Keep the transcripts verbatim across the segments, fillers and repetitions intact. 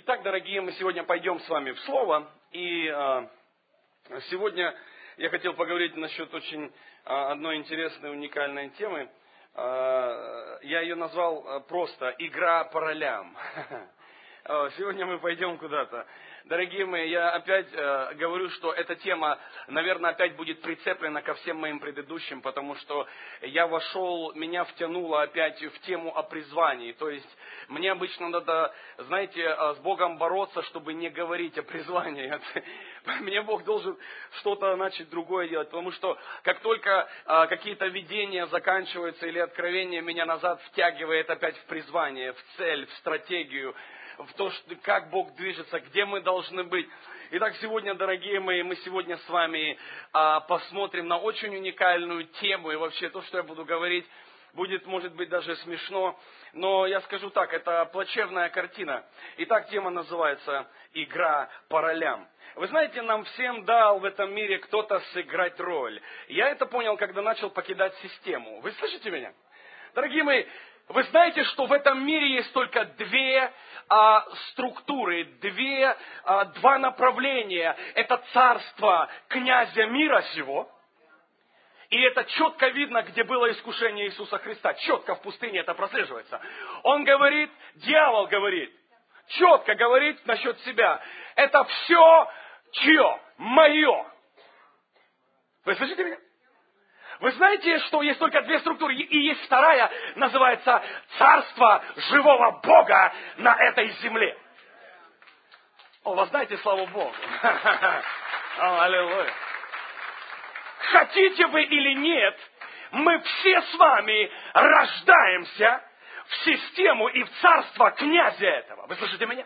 Итак, дорогие, мы сегодня пойдем с вами в Слово, и э, сегодня я хотел поговорить насчет очень э, одной интересной, уникальной темы. Э, я ее назвал э, просто «Игра по ролям». Сегодня мы пойдем куда-то. Дорогие мои, я опять э, говорю, что эта тема, наверное, опять будет прицеплена ко всем моим предыдущим, потому что я вошел, меня втянуло опять в тему о призвании. То есть мне обычно надо, знаете, с Богом бороться, чтобы не говорить о призвании. Мне Бог должен что-то начать другое делать, потому что как только э, какие-то видения заканчиваются или откровения, меня назад втягивает опять в призвание, в цель, в стратегию, в то, что, как Бог движется, где мы должны быть. Итак, сегодня, дорогие мои, мы сегодня с вами а, посмотрим на очень уникальную тему. И вообще то, что я буду говорить, будет, может быть, даже смешно. Но я скажу так, это плачевная картина. Итак, тема называется «Игра по ролям». Вы знаете, нам всем дал в этом мире кто-то сыграть роль. Я это понял, когда начал покидать систему. Вы слышите меня? Дорогие мои, вы знаете, что в этом мире есть только две а, структуры, две, а, два направления. Это царство князя мира сего. И это четко видно, где было искушение Иисуса Христа. Четко в пустыне это прослеживается. Он говорит, дьявол говорит, четко говорит насчет себя. Это все чье? Мое. Вы слышите меня? Вы знаете, что есть только две структуры, и есть вторая, называется царство живого Бога на этой земле. О, вы знаете, слава Богу. Аллилуйя. Хотите вы или нет, мы все с вами рождаемся в систему и в царство князя этого. Вы слышите меня?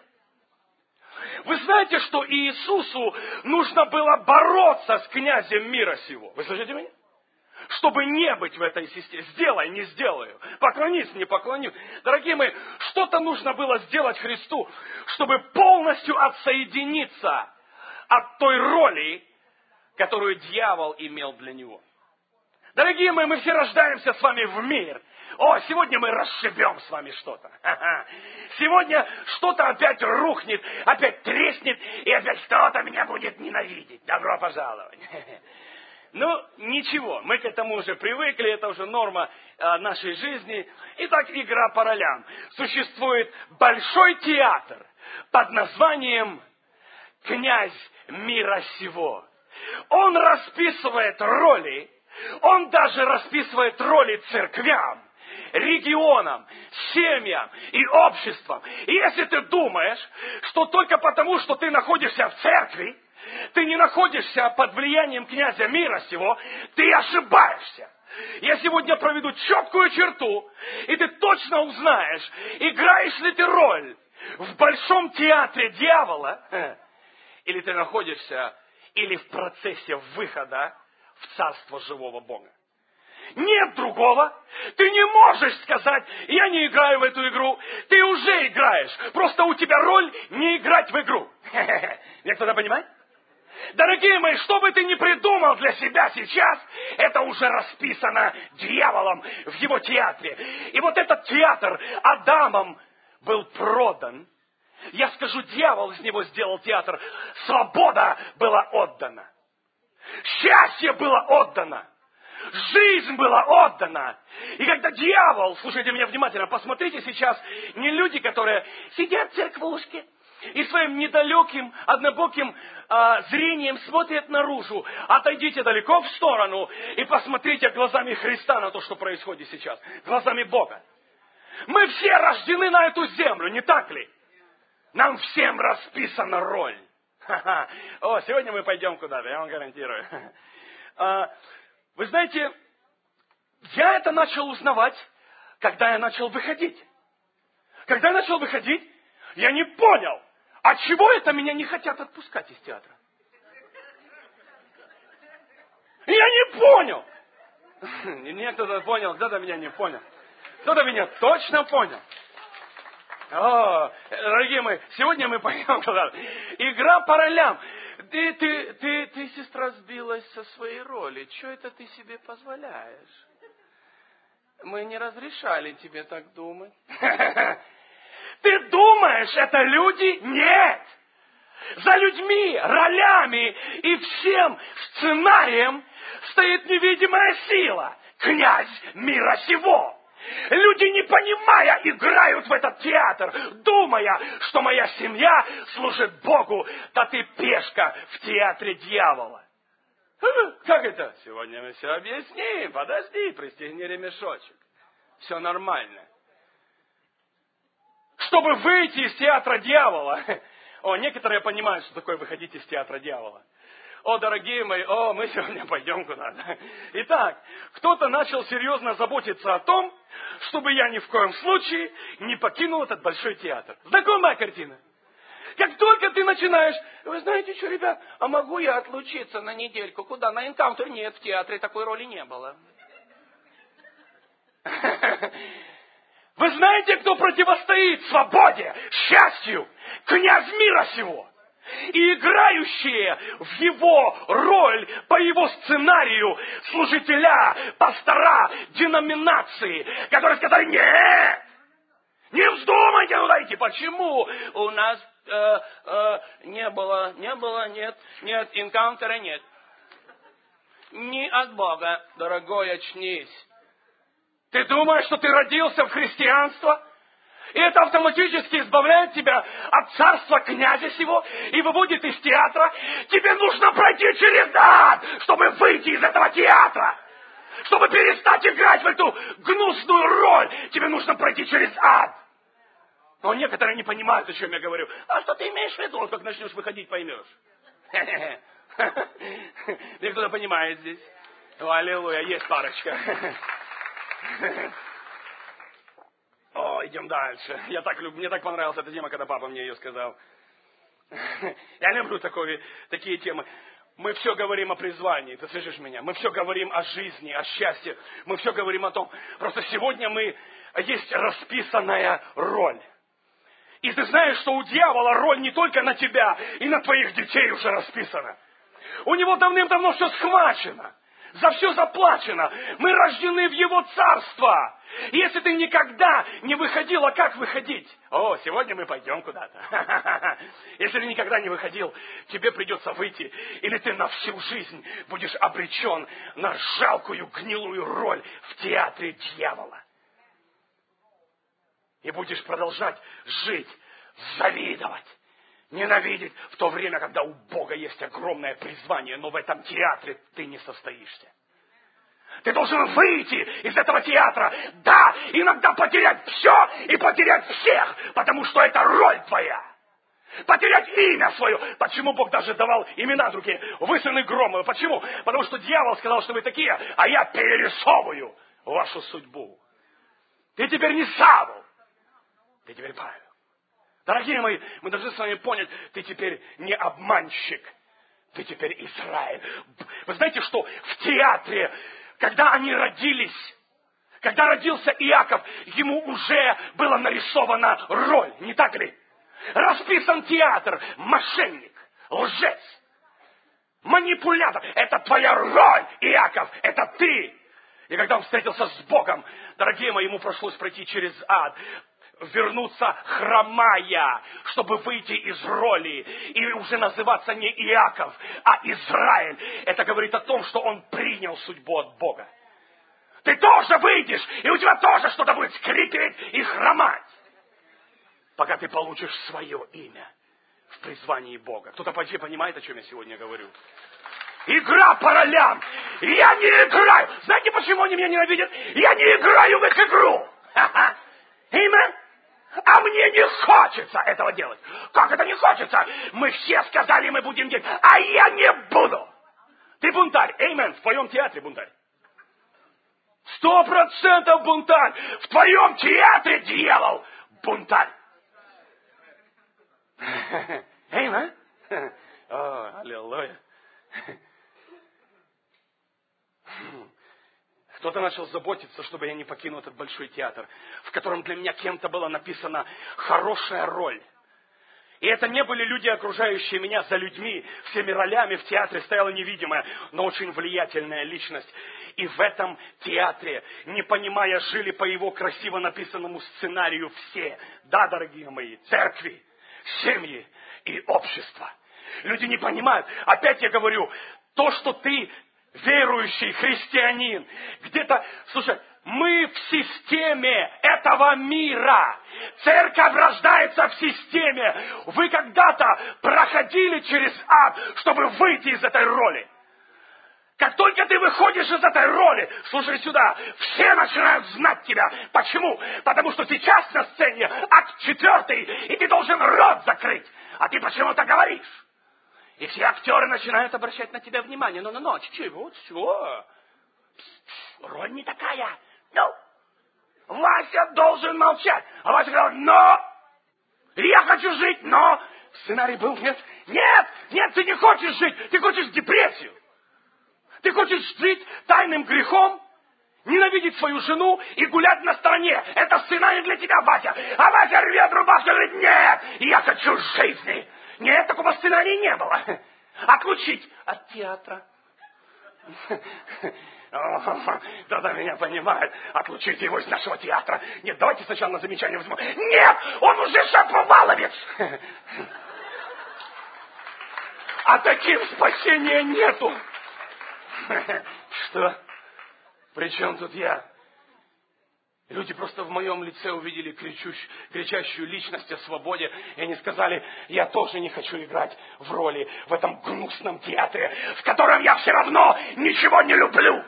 Вы знаете, что Иисусу нужно было бороться с князем мира сего. Вы слышите меня? Чтобы не быть в этой системе. Сделай, не сделаю. Поклонись, не поклонюсь. Дорогие мои, что-то нужно было сделать Христу, чтобы полностью отсоединиться от той роли, которую дьявол имел для него. Дорогие мои, мы все рождаемся с вами в мир. О, сегодня мы расшибем с вами что-то. Сегодня что-то опять рухнет, опять треснет, и опять кто-то меня будет ненавидеть. Добро пожаловать. Ну, ничего, мы к этому уже привыкли, это уже норма э, нашей жизни. Итак, игра по ролям. Существует большой театр под названием «Князь мира сего». Он расписывает роли, он даже расписывает роли церквям, регионам, семьям и обществам. И если ты думаешь, что только потому, что ты находишься в церкви, ты не находишься под влиянием князя мира сего, ты ошибаешься. Я сегодня проведу четкую черту, и ты точно узнаешь, играешь ли ты роль в большом театре дьявола, или ты находишься, или в процессе выхода в царство живого Бога. Нет другого. Ты не можешь сказать, я не играю в эту игру. Ты уже играешь. Просто у тебя роль не играть в игру. Меня кто-то понимает? Дорогие мои, что бы ты ни придумал для себя сейчас, это уже расписано дьяволом в его театре. И вот этот театр Адамом был продан. Я скажу, дьявол из него сделал театр. Свобода была отдана. Счастье было отдано. Жизнь была отдана. И когда дьявол, слушайте меня внимательно, посмотрите сейчас, не люди, которые сидят в церквушке и своим недалеким, однобоким а, зрением смотрят наружу. Отойдите далеко в сторону и посмотрите глазами Христа на то, что происходит сейчас. Глазами Бога. Мы все рождены на эту землю, не так ли? Нам всем расписана роль. Ха-ха. О, сегодня мы пойдем куда-то, я вам гарантирую. А, вы знаете, я это начал узнавать, когда я начал выходить. Когда я начал выходить, я не понял, от чего это меня не хотят отпускать из театра. Я не понял. Мне кто-то понял, кто-то меня не понял. Кто-то меня точно понял. О, дорогие мои, сегодня мы пойдем куда-то. Игра по ролям. Ты, ты, ты, ты, сестра, сбилась со своей роли. Что это ты себе позволяешь? Мы не разрешали тебе так думать. Ты думаешь, это люди? Нет. За людьми, ролями и всем сценарием стоит невидимая сила. Князь мира сего. Люди, не понимая, играют в этот театр, думая, что моя семья служит Богу, да ты пешка в театре дьявола. Как это? Сегодня мы все объясним. Подожди, пристегни ремешочек. Все нормально. Чтобы выйти из театра дьявола. О, некоторые понимают, что такое выходить из театра дьявола. О, дорогие мои, о, мы сегодня пойдем куда-то. Итак, кто-то начал серьезно заботиться о том, чтобы я ни в коем случае не покинул этот большой театр. Знакомая картина? Как только ты начинаешь, вы знаете что, ребят, а могу я отлучиться на недельку? Куда? На энкаунтер? Нет, в театре такой роли не было. Вы знаете, кто противостоит свободе, счастью, князь мира сего? И играющие в его роль, по его сценарию, служителя, пастора, деноминации, которые сказали, нет, не вздумайте туда идти. Почему? У нас э, э, не было, не было, нет, нет, энкаунтера нет. Не от Бога, дорогой, очнись. Ты думаешь, что ты родился в христианство? И это автоматически избавляет тебя от царства князя сего и выводит из театра. Тебе нужно пройти через ад, чтобы выйти из этого театра. Чтобы перестать играть в эту гнусную роль, тебе нужно пройти через ад. Но некоторые не понимают, о чем я говорю. А что ты имеешь в виду? Вот как начнешь выходить, поймешь. И кто-то понимает здесь. О, аллилуйя, есть парочка. О, идем дальше. Я так люблю, мне так понравилась эта тема, когда папа мне ее сказал. Я люблю такое, такие темы. Мы все говорим о призвании, ты слышишь меня? Мы все говорим о жизни, о счастье. Мы все говорим о том. Просто сегодня мы, есть расписанная роль. И ты знаешь, что у дьявола роль не только на тебя, и на твоих детей уже расписана. У него давным-давно все схвачено. За все заплачено. Мы рождены в Его Царство. Если ты никогда не выходил, а как выходить? О, сегодня мы пойдем куда-то. Если ты никогда не выходил, тебе придется выйти. Или ты на всю жизнь будешь обречен на жалкую, гнилую роль в театре дьявола. И будешь продолжать жить, завидовать, ненавидеть в то время, когда у Бога есть огромное призвание, но в этом театре ты не состоишься. Ты должен выйти из этого театра, да, иногда потерять все и потерять всех, потому что это роль твоя. Потерять имя свое. Почему Бог даже давал имена другие? Вы сыны Громовы. Почему? Потому что дьявол сказал, что вы такие, а я перерисовываю вашу судьбу. Ты теперь не Савл, ты теперь Павел. Дорогие мои, мы должны с вами понять, ты теперь не обманщик, ты теперь Израиль. Вы знаете, что в театре, когда они родились, когда родился Иаков, ему уже была нарисована роль, не так ли? Расписан театр, мошенник, лжец, манипулятор. Это твоя роль, Иаков, это ты. И когда он встретился с Богом, дорогие мои, ему пришлось пройти через ад, вернуться хромая, чтобы выйти из роли и уже называться не Иаков, а Израиль. Это говорит о том, что он принял судьбу от Бога. Ты тоже выйдешь, и у тебя тоже что-то будет скрипеть и хромать, пока ты получишь свое имя в призвании Бога. Кто-то почти понимает, о чем я сегодня говорю? Игра по ролям. Я не играю. Знаете, почему они меня ненавидят? Я не играю в их игру. Аминь. А мне не хочется этого делать. Как это не хочется? Мы все сказали, мы будем делать, а я не буду. Ты бунтарь. Аминь. В твоем театре бунтарь. Сто процентов бунтарь. В твоем театре дьявол бунтарь. Аминь. О, аллилуйя. Кто-то начал заботиться, чтобы я не покинул этот большой театр, в котором для меня кем-то была написана хорошая роль. И это не были люди, окружающие меня за людьми. Всеми ролями в театре стояла невидимая, но очень влиятельная личность. И в этом театре, не понимая, жили по его красиво написанному сценарию все. Да, дорогие мои, церкви, семьи и общество. Люди не понимают. Опять я говорю, то, что ты верующий христианин, где-то, слушай, мы в системе этого мира. Церковь рождается в системе. Вы когда-то проходили через ад, чтобы выйти из этой роли. Как только ты выходишь из этой роли, слушай сюда, все начинают знать тебя. Почему? Потому что сейчас на сцене акт четвертый, и ты должен рот закрыть. А ты почему-то говоришь. И все актеры начинают обращать на тебя внимание. Ну-ну-ну, чего, чего? Роль не такая. Ну, Вася должен молчать. А Вася говорит, но, я хочу жить, но. Сценарий был, нет, нет, нет, ты не хочешь жить, ты хочешь депрессию. Ты хочешь жить тайным грехом, ненавидеть свою жену и гулять на стороне. Это сценарий для тебя, Вася. А Вася рвет рубашку и говорит, нет, я хочу жизни. Нет, такого сценария не было. Отлучить от театра. Тогда меня понимает. Отлучите его из нашего театра. Нет, давайте сначала на замечание возьмем. Нет, он уже шаповаловец. А таким спасения нету. Что? При чем тут я? Люди просто в моем лице увидели кричущую, кричащую личность о свободе, и они сказали, я тоже не хочу играть в роли в этом гнусном театре, в котором я все равно ничего не люблю.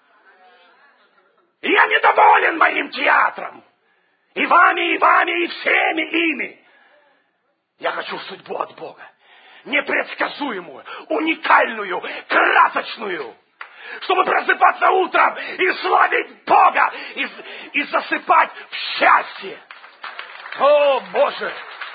И я недоволен моим театром. И вами, и вами, и всеми ими. Я хочу судьбу от Бога. Непредсказуемую, уникальную, красочную. Чтобы просыпаться утром и славить Бога, и, и засыпать в счастье. О, Боже!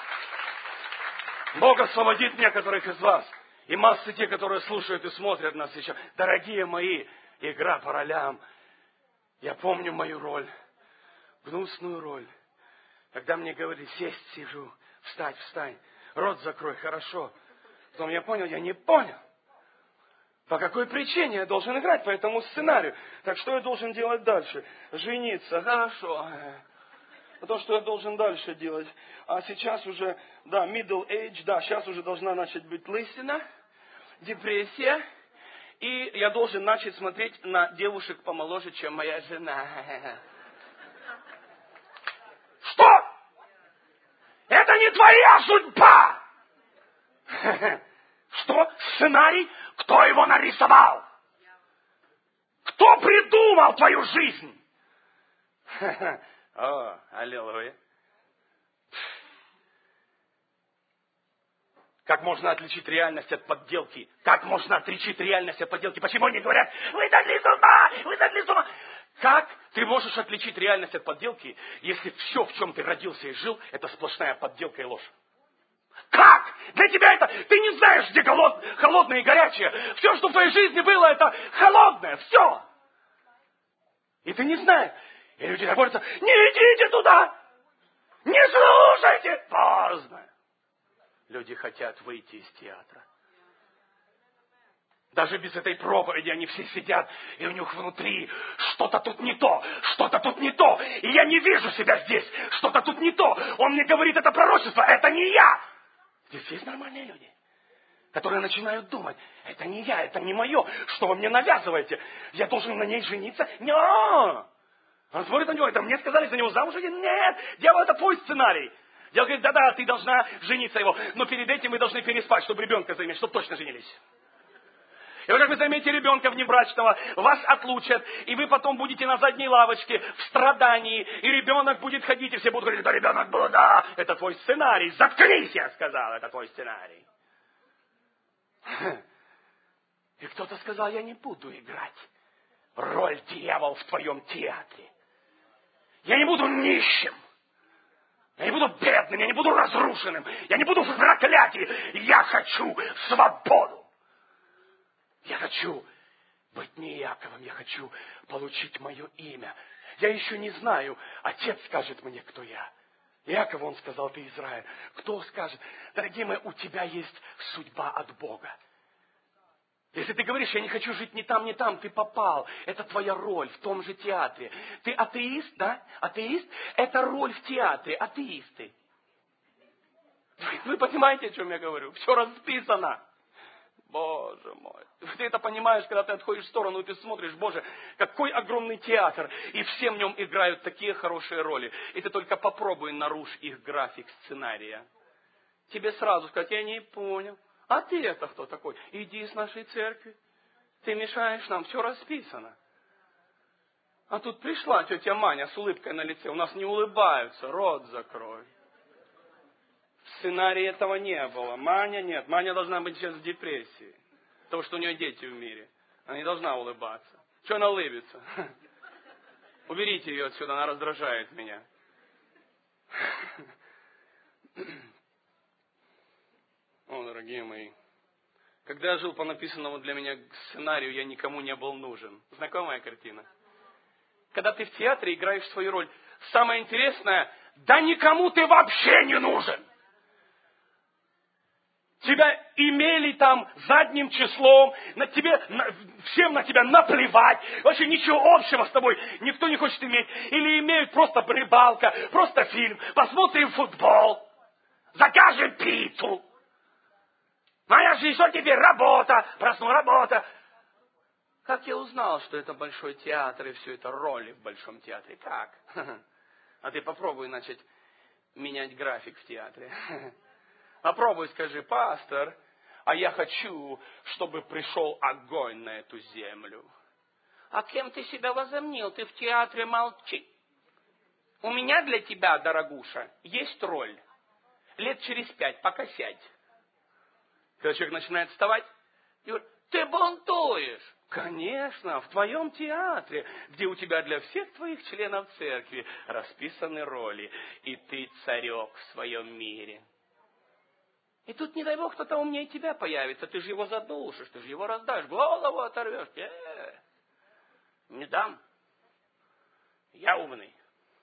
Бог освободит некоторых из вас. И массы те, которые слушают и смотрят нас сейчас. Дорогие мои, игра по ролям. Я помню мою роль, гнусную роль. Когда мне говорили, сесть, сижу, встать, встань, рот закрой, хорошо. Потом я понял, я не понял. По какой причине я должен играть по этому сценарию? Так что я должен делать дальше? Жениться, хорошо. А то, что я должен дальше делать? А сейчас уже, да, middle age, да, сейчас уже должна начать быть лысина, депрессия. И я должен начать смотреть на девушек помоложе, чем моя жена. Что? Это не твоя судьба! Что? Сценарий? Кто его нарисовал? Кто придумал твою жизнь? О, аллилуйя. Как можно отличить реальность от подделки? Как можно отличить реальность от подделки? Почему они говорят, вы сошли с ума, вы сошли с ума? Как ты можешь отличить реальность от подделки, если все, в чем ты родился и жил, это сплошная подделка и ложь? Как? Для тебя это... Ты не знаешь, где голод... холодное и горячее. Все, что в твоей жизни было, это холодное. Все. И ты не знаешь. И люди борются. Не идите туда. Не слушайте. Поздно. Люди хотят выйти из театра. Даже без этой проповеди они все сидят, и у них внутри что-то тут не то, что-то тут не то. И я не вижу себя здесь, что-то тут не то. Он мне говорит, это пророчество, это не я. Здесь есть нормальные люди, которые начинают думать, это не я, это не мое, что вы мне навязываете. Я должен на ней жениться? Нет. Он смотрит на него, это мне сказали, за него замуж выйти? Нет, дьявол, это твой сценарий. Дьявол говорит, да-да, ты должна жениться его, но перед этим вы должны переспать, чтобы ребенка заиметь, чтобы точно женились. И вот как вы займете ребенка внебрачного, вас отлучат, и вы потом будете на задней лавочке в страдании, и ребенок будет ходить, и все будут говорить, да ребенок был, да, это твой сценарий, заткнись, я сказал, это твой сценарий. И кто-то сказал, я не буду играть роль дьявола в твоем театре. Я не буду нищим. Я не буду бедным, я не буду разрушенным, я не буду в проклятии. Я хочу свободу. Я хочу быть не Иаковом, я хочу получить мое имя. Я еще не знаю, Отец скажет мне, кто я. Иаков, он сказал, ты Израиль. Кто скажет, дорогие мои, у тебя есть судьба от Бога. Если ты говоришь, я не хочу жить ни там, ни там, ты попал. Это твоя роль в том же театре. Ты атеист, да? Атеист – это роль в театре, атеисты. Вы понимаете, о чем я говорю? Все расписано. Боже мой. Ты это понимаешь, когда ты отходишь в сторону, и ты смотришь, Боже, какой огромный театр. И все в нем играют такие хорошие роли. И ты только попробуй нарушь их график сценария. Тебе сразу сказать, я не понял. А ты это кто такой? Иди из нашей церкви. Ты мешаешь нам, все расписано. А тут пришла тетя Маня с улыбкой на лице. У нас не улыбаются, рот закрой. В сценарии этого не было. Маня нет. Маня должна быть сейчас в депрессии. Потому что у нее дети в мире. Она не должна улыбаться. Что она улыбится? Уберите ее отсюда, она раздражает меня. О, дорогие мои, когда я жил по написанному для меня сценарию, я никому не был нужен. Знакомая картина? Когда ты в театре играешь свою роль, самое интересное, да никому ты вообще не нужен. Тебя имели там задним числом, на тебе, на, всем на тебя наплевать, вообще ничего общего с тобой никто не хочет иметь. Или имеют просто рыбалка, просто фильм, посмотрим футбол, закажем пиццу. Моя жизнь, что теперь? Работа, просну работа. Как я узнал, что это большой театр и все это роли в большом театре? Как? А ты попробуй начать менять график в театре. Попробуй, скажи, пастор, а я хочу, чтобы пришел огонь на эту землю. А кем ты себя возомнил? Ты в театре молчи. У меня для тебя, дорогуша, есть роль. Лет через пять, пока сядь. Когда человек начинает вставать, и говорит, ты бунтуешь. Конечно, в твоем театре, где у тебя для всех твоих членов церкви расписаны роли, и ты царек в своем мире. И тут, не дай Бог, кто-то умнее тебя появится, ты же его задушишь, ты же его раздашь, голову оторвешь. Э-э-э. Не дам. Я умный.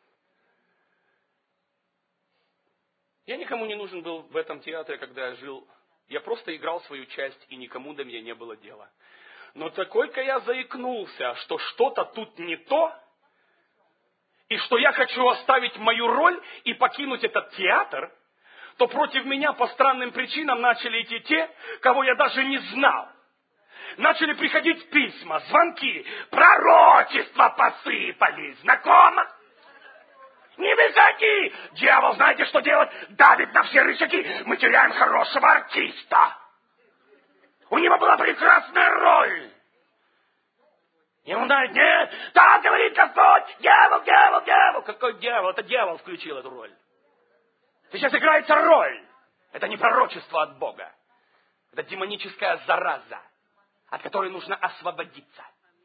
Я никому не нужен был в этом театре, когда я жил. Я просто играл свою часть, и никому до меня не было дела. Но только я заикнулся, что что-то тут не то, и что я хочу оставить мою роль и покинуть этот театр, то против меня по странным причинам начали идти те, кого я даже не знал. Начали приходить письма, звонки, пророчества посыпались. Знакомо? Не выходи! Дьявол, знаете, что делать? Давит на все рычаги. Мы теряем хорошего артиста. У него была прекрасная роль. Ему говорят, нет, так говорит Господь, дьявол, дьявол, дьявол. Какой дьявол? Это дьявол включил эту роль. Сейчас играется роль. Это не пророчество от Бога. Это демоническая зараза, от которой нужно освободиться.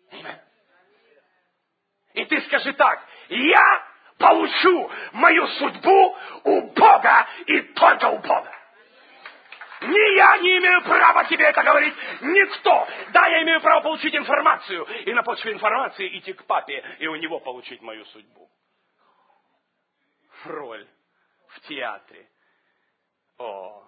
И ты скажи так, я получу мою судьбу у Бога и только у Бога. Ни я не имею права тебе это говорить, никто. Да, я имею право получить информацию. И на почве информации идти к папе и у него получить мою судьбу. Роль в театре. О.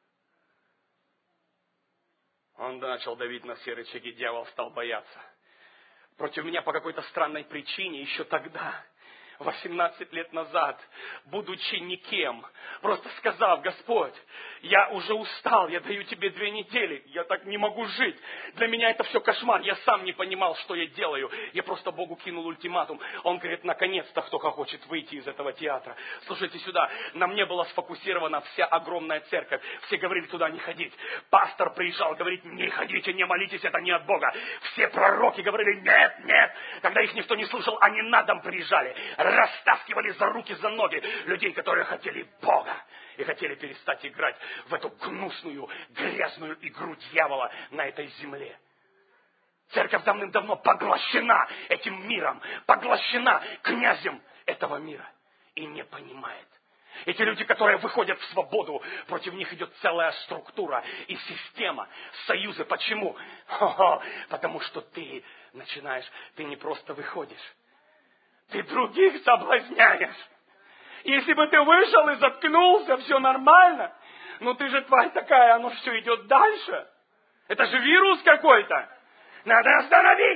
Он начал давить на все рычаги, дьявол стал бояться. Против меня по какой-то странной причине еще тогда, восемнадцать лет назад, будучи никем, просто сказав, Господь, я уже устал, я даю тебе две недели, я так не могу жить. Для меня это все кошмар, я сам не понимал, что я делаю. Я просто Богу кинул ультиматум. Он говорит, наконец-то кто-то хочет выйти из этого театра. Слушайте сюда, на мне была сфокусирована вся огромная церковь. Все говорили туда не ходить. Пастор приезжал, говорит, не ходите, не молитесь, это не от Бога. Все пророки говорили, нет, нет. Когда их никто не слушал, они на дом приезжали. Растаскивали за руки, за ноги людей, которые хотели Бога. И хотели перестать играть в эту гнусную, грязную игру дьявола на этой земле. Церковь давным-давно поглощена этим миром, поглощена князем этого мира. И не понимает. Эти люди, которые выходят в свободу, против них идет целая структура и система, союзы. Почему? Хо-хо, потому что ты начинаешь, ты не просто выходишь, ты других соблазняешь. Если бы ты вышел и заткнулся, все нормально. Но ты же тварь такая, оно все идет дальше. Это же вирус какой-то. Надо остановить.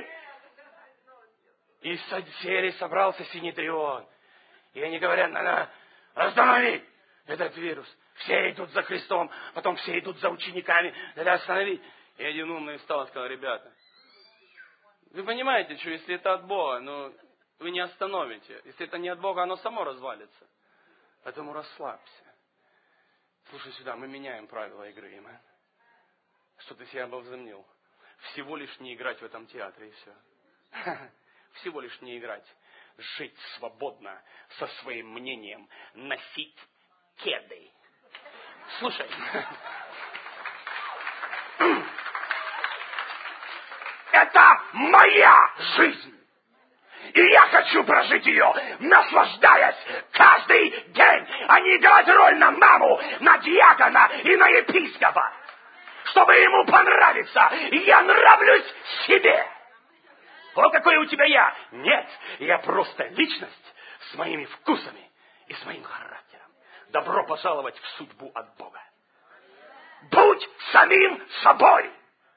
И в серии собрался Синедрион. И они говорят, надо остановить этот вирус. Все идут за Христом, потом все идут за учениками. Надо остановить. И один умный встал и сказал, ребята, вы понимаете, что если это от Бога, ну, вы не остановите. Если это не от Бога, оно само развалится. Поэтому расслабься. Слушай сюда, мы меняем правила игры, имя. Что ты себя возомнил? Всего лишь не играть в этом театре, и все. Всего лишь не играть. Жить свободно, со своим мнением, носить кеды. Слушай. Это моя жизнь. И я хочу прожить ее, наслаждаясь каждый день, а не играть роль на маму, на диакона и на епископа. Чтобы ему понравиться, я нравлюсь себе. Вот какой у тебя я. Нет, я просто личность с моими вкусами и с моим характером. Добро пожаловать в судьбу от Бога. Будь самим собой.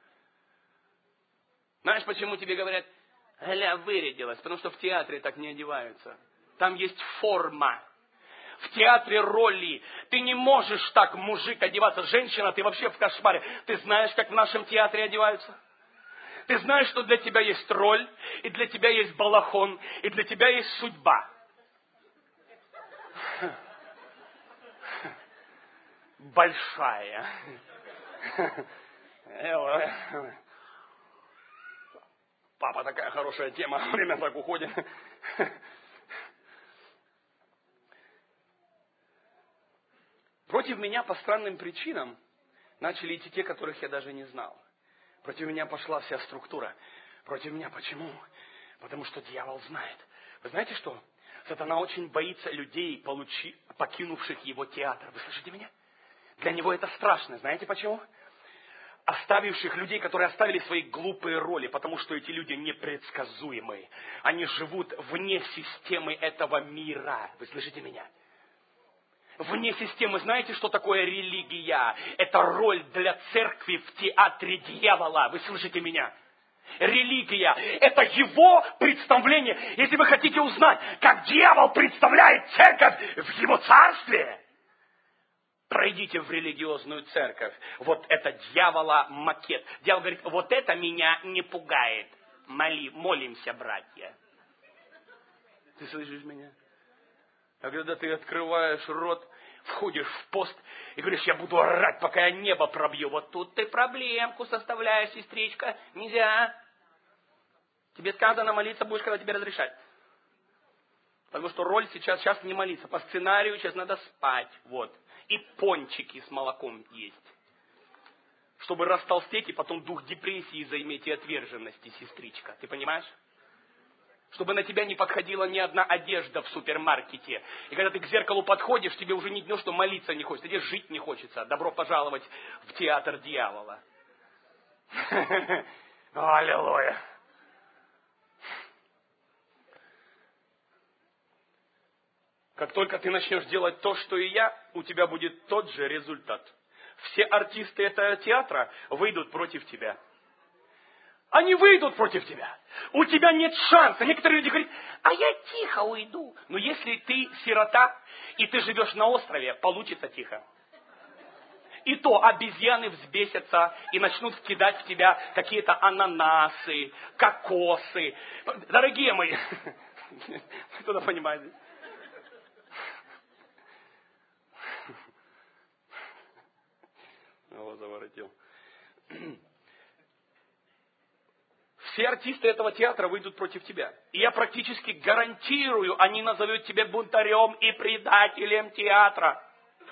Знаешь, почему тебе говорят, Галя вырядилась? Потому что в театре так не одеваются. Там есть форма. В театре роли. Ты не можешь так, мужик, одеваться. Женщина, ты вообще в кошмаре. Ты знаешь, как в нашем театре одеваются? Ты знаешь, что для тебя есть роль, и для тебя есть балахон, и для тебя есть судьба. Большая. Папа, такая хорошая тема, время так уходит. Против меня по странным причинам начали идти те, которых я даже не знал. Против меня пошла вся структура. Против меня почему? Потому что дьявол знает. Вы знаете что? Сатана очень боится людей, получи, покинувших его театр. Вы слышите меня? Для него это страшно. Знаете почему? Оставивших людей, которые оставили свои глупые роли, потому что эти люди непредсказуемые. Они живут вне системы этого мира. Вы слышите меня? Вне системы. Знаете, что такое религия? Это роль для церкви в театре дьявола. Вы слышите меня? Религия – это его представление. Если вы хотите узнать, как дьявол представляет церковь в его царстве, пройдите в религиозную церковь. Вот это дьявола макет. Дьявол говорит, вот это меня не пугает. Моли, молимся, братья. Ты слышишь меня? А когда ты открываешь рот, входишь в пост и говоришь, я буду орать, пока я небо пробью. Вот тут ты проблемку составляешь, сестричка. Нельзя. Тебе сказано молиться будешь, когда тебе разрешать. Потому что роль сейчас, сейчас не молиться. По сценарию сейчас надо спать. Вот. И пончики с молоком есть. Чтобы растолстеть и потом дух депрессии заиметь и отверженности, сестричка. Ты понимаешь? Чтобы на тебя не подходила ни одна одежда в супермаркете. И когда ты к зеркалу подходишь, тебе уже не дно, что молиться не хочется, тебе жить не хочется. Добро пожаловать в театр дьявола. Аллилуйя. Как только ты начнешь делать то, что и я, у тебя будет тот же результат. Все артисты этого театра выйдут против тебя. Они выйдут против тебя. У тебя нет шанса. Некоторые люди говорят, а я тихо уйду. Но если ты сирота, и ты живешь на острове, получится тихо. И то обезьяны взбесятся и начнут кидать в тебя какие-то ананасы, кокосы. Дорогие мои, кто-то понимает. Его заворотил. Все артисты этого театра выйдут против тебя. И я практически гарантирую, они назовут тебя бунтарем и предателем театра.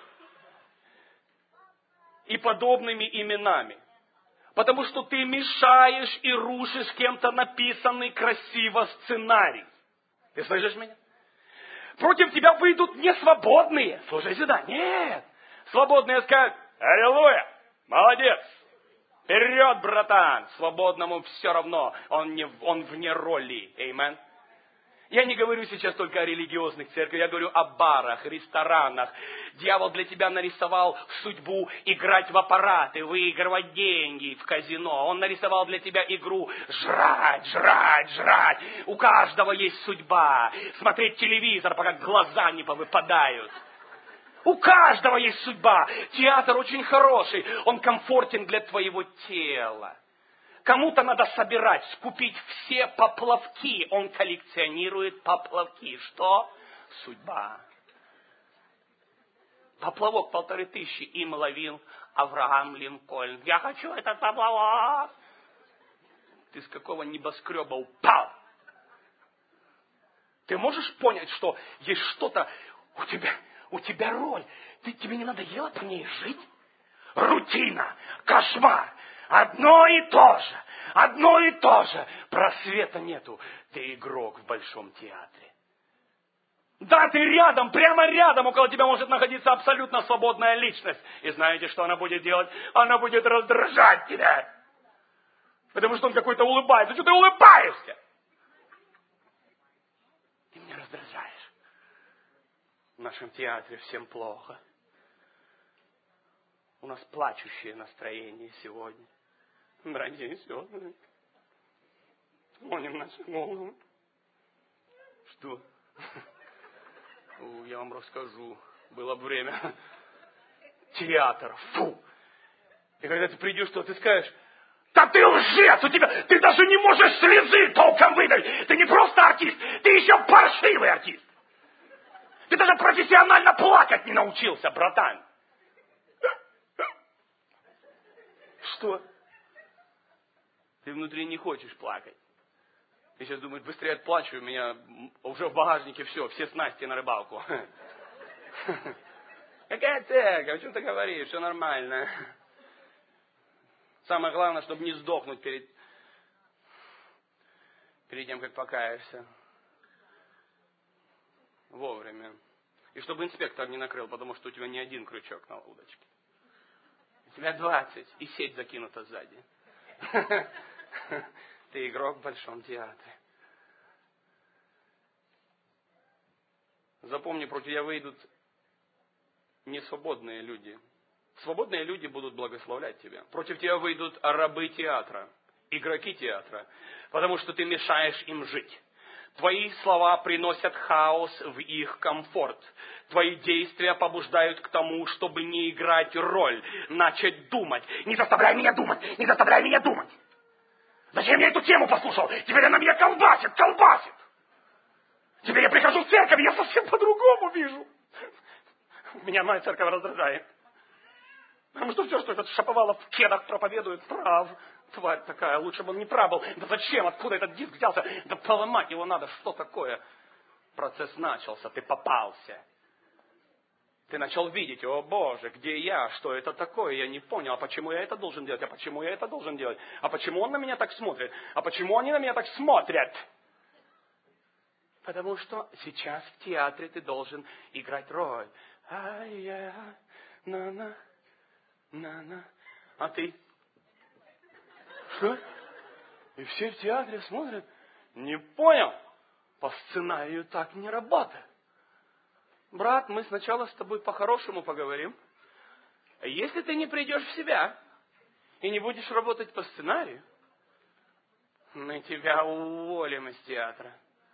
И подобными именами. Потому что ты мешаешь и рушишь кем-то написанный красиво сценарий. Ты слышишь меня? Против тебя выйдут не свободные. Слушай сюда. Нет. Свободные скажут, аллилуйя, молодец. Вперед, братан! Свободному все равно, он, не, он вне роли. Аминь. Я не говорю сейчас только о религиозных церквях, я говорю о барах, ресторанах. Дьявол для тебя нарисовал судьбу играть в аппараты, выигрывать деньги в казино. Он нарисовал для тебя игру жрать, жрать, жрать. У каждого есть судьба. Смотреть телевизор, пока глаза не повыпадают. У каждого есть судьба. Театр очень хороший, он комфортен для твоего тела. Кому-то надо собирать, скупить все поплавки. Он коллекционирует поплавки. Что? Судьба. Поплавок полторы тысячи им ловил Авраам Линкольн. Я хочу этот поплавок. Ты с какого небоскреба упал? Ты можешь понять, что есть что-то у тебя, у тебя роль. Ты, тебе не надоело по ней жить? Рутина, кошмар. Одно и то же, одно и то же. Просвета нету. Ты игрок в Большом театре. Да, ты рядом, прямо рядом, около тебя может находиться абсолютно свободная личность. И знаете, что она будет делать? Она будет раздражать тебя. Потому что он какой-то улыбается. Что ты улыбаешься? Ты меня раздражаешь. В нашем театре всем плохо. У нас плачущее настроение сегодня. Братья и сестры, склоним наши головы. Что? Я вам расскажу. Было бы время. Театр. Фу. И когда ты придешь, то ты скажешь: да ты лжец! У тебя, ты даже не можешь слезы толком выдать. Ты не просто артист, ты еще паршивый артист. Ты даже профессионально плакать не научился, братан. Что? Ты внутри не хочешь плакать. Ты сейчас думаешь: быстрее отплачу, у меня уже в багажнике все, все снасти на рыбалку. Какая церковь? О чем ты говоришь? Все нормально. Самое главное, чтобы не сдохнуть перед, перед тем, как покаешься. Вовремя. И чтобы инспектор не накрыл, потому что у тебя не один крючок на удочке. У тебя двадцать, и сеть закинута сзади. Ты игрок в Большом театре. Запомни, против тебя выйдут несвободные люди. Свободные люди будут благословлять тебя. Против тебя выйдут рабы театра, игроки театра, потому что ты мешаешь им жить. Твои слова приносят хаос в их комфорт. Твои действия побуждают к тому, чтобы не играть роль, начать думать. Не заставляй меня думать, не заставляй меня думать. Зачем я эту тему послушал? Теперь она меня колбасит, колбасит. Теперь я прихожу в церковь, и я совсем по-другому вижу. Меня моя церковь раздражает. Потому что все, что этот Шаповалов в кедах проповедует, прав. Тварь такая, лучше бы он не прав был. Да зачем? Откуда этот диск взялся? Да поломать его надо. Что такое? Процесс начался, ты попался. Ты начал видеть: о Боже, где я? Что это такое? Я не понял. А почему я это должен делать? А почему я это должен делать? А почему он на меня так смотрит? А почему они на меня так смотрят? Потому что сейчас в театре ты должен играть роль. Ай-я, на-на, на-на. А ты? Что? И все в театре смотрят? Не понял. По сценарию так не работает. Брат, мы сначала с тобой по-хорошему поговорим. А если ты не придешь в себя и не будешь работать по сценарию, мы тебя уволим из театра.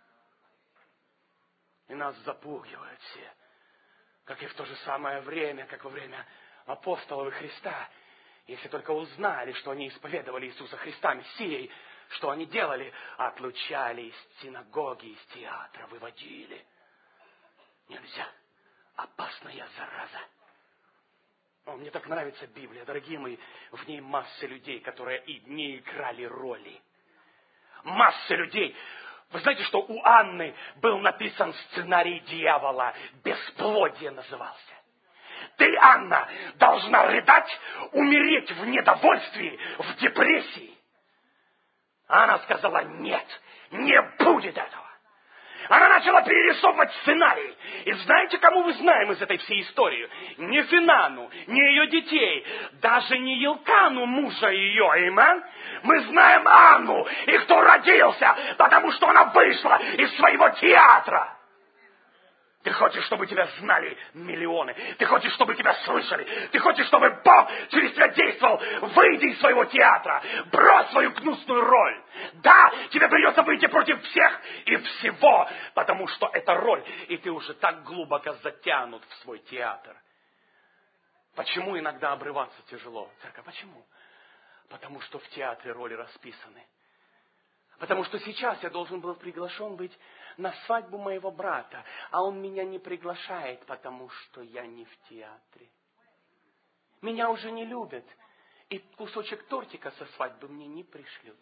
И нас запугивают все. Как и в то же самое время, как во время апостолов и Христа. Если только узнали, что они исповедовали Иисуса Христа Мессией, что они делали? Отлучали из синагоги, из театра, выводили. Нельзя. Опасная зараза. О, мне так нравится Библия, дорогие мои. В ней масса людей, которые и не играли роли. Масса людей. Вы знаете, что у Анны был написан сценарий дьявола. «Бесплодие» назывался. Ты, Анна, должна рыдать, умереть в недовольстве, в депрессии. А она сказала: нет, не будет этого. Она начала перерисовывать сценарий. И знаете, кому мы знаем из этой всей истории? Не Финану, не ее детей, даже не Елкану, мужа ее, амен. Мы знаем Анну, и кто родился, потому что она вышла из своего театра. Ты хочешь, чтобы тебя знали миллионы. Ты хочешь, чтобы тебя слышали. Ты хочешь, чтобы Бог через тебя действовал. Выйди из своего театра. Брось свою гнусную роль. Да, тебе придется выйти против всех и всего, потому что это роль. И ты уже так глубоко затянут в свой театр. Почему иногда обрываться тяжело? Церковь, почему? Потому что в театре роли расписаны. Потому что сейчас я должен был приглашен быть на свадьбу моего брата, а он меня не приглашает, потому что я не в театре. Меня уже не любят, и кусочек тортика со свадьбы мне не пришлют.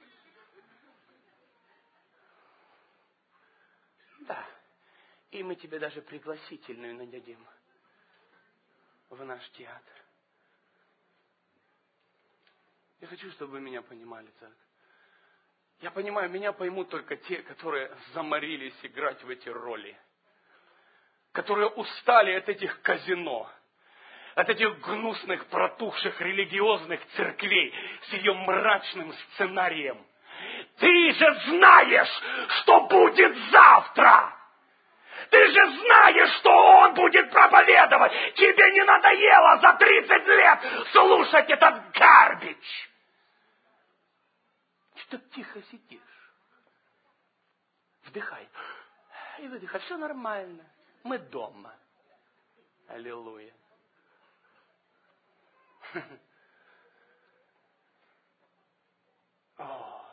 Да, и мы тебе даже пригласительную нададим в наш театр. Я хочу, чтобы вы меня понимали, церковь. Я понимаю, меня поймут только те, которые заморились играть в эти роли. Которые устали от этих казино. От этих гнусных, протухших религиозных церквей с ее мрачным сценарием. Ты же знаешь, что будет завтра. Ты же знаешь, что он будет проповедовать. Тебе не надоело за тридцать лет слушать этот гарбич. Что тихо сидишь? Вдыхай. И выдыхай. Все нормально. Мы дома. Аллилуйя. О.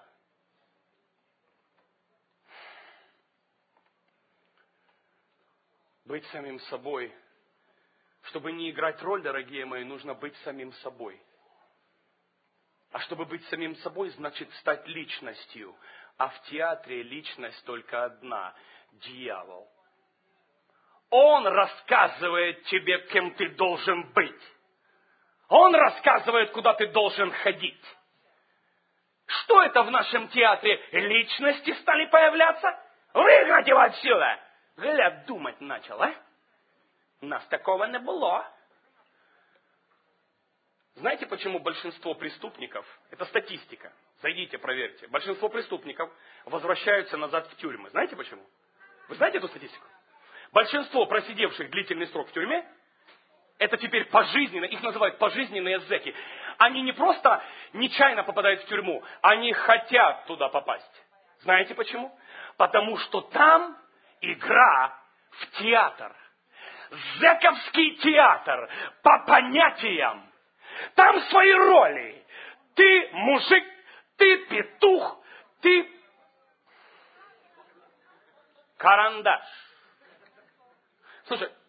Быть самим собой. Чтобы не играть роль, дорогие мои, нужно быть самим собой. А чтобы быть самим собой, значит стать личностью. А в театре личность только одна – дьявол. Он рассказывает тебе, кем ты должен быть. Он рассказывает, куда ты должен ходить. Что это в нашем театре? Личности стали появляться? Выгнать его отсюда! Гляд, думать начал, а? У нас такого не было. Знаете, почему большинство преступников, это статистика, зайдите, проверьте, большинство преступников возвращаются назад в тюрьмы. Знаете почему? Вы знаете эту статистику? Большинство просидевших длительный срок в тюрьме, это теперь пожизненно, их называют пожизненные зэки. Они не просто нечаянно попадают в тюрьму, они хотят туда попасть. Знаете почему? Потому что там игра в театр. Зэковский театр по понятиям. Там свои роли. Ты мужик, ты петух, ты карандаш. Слушай,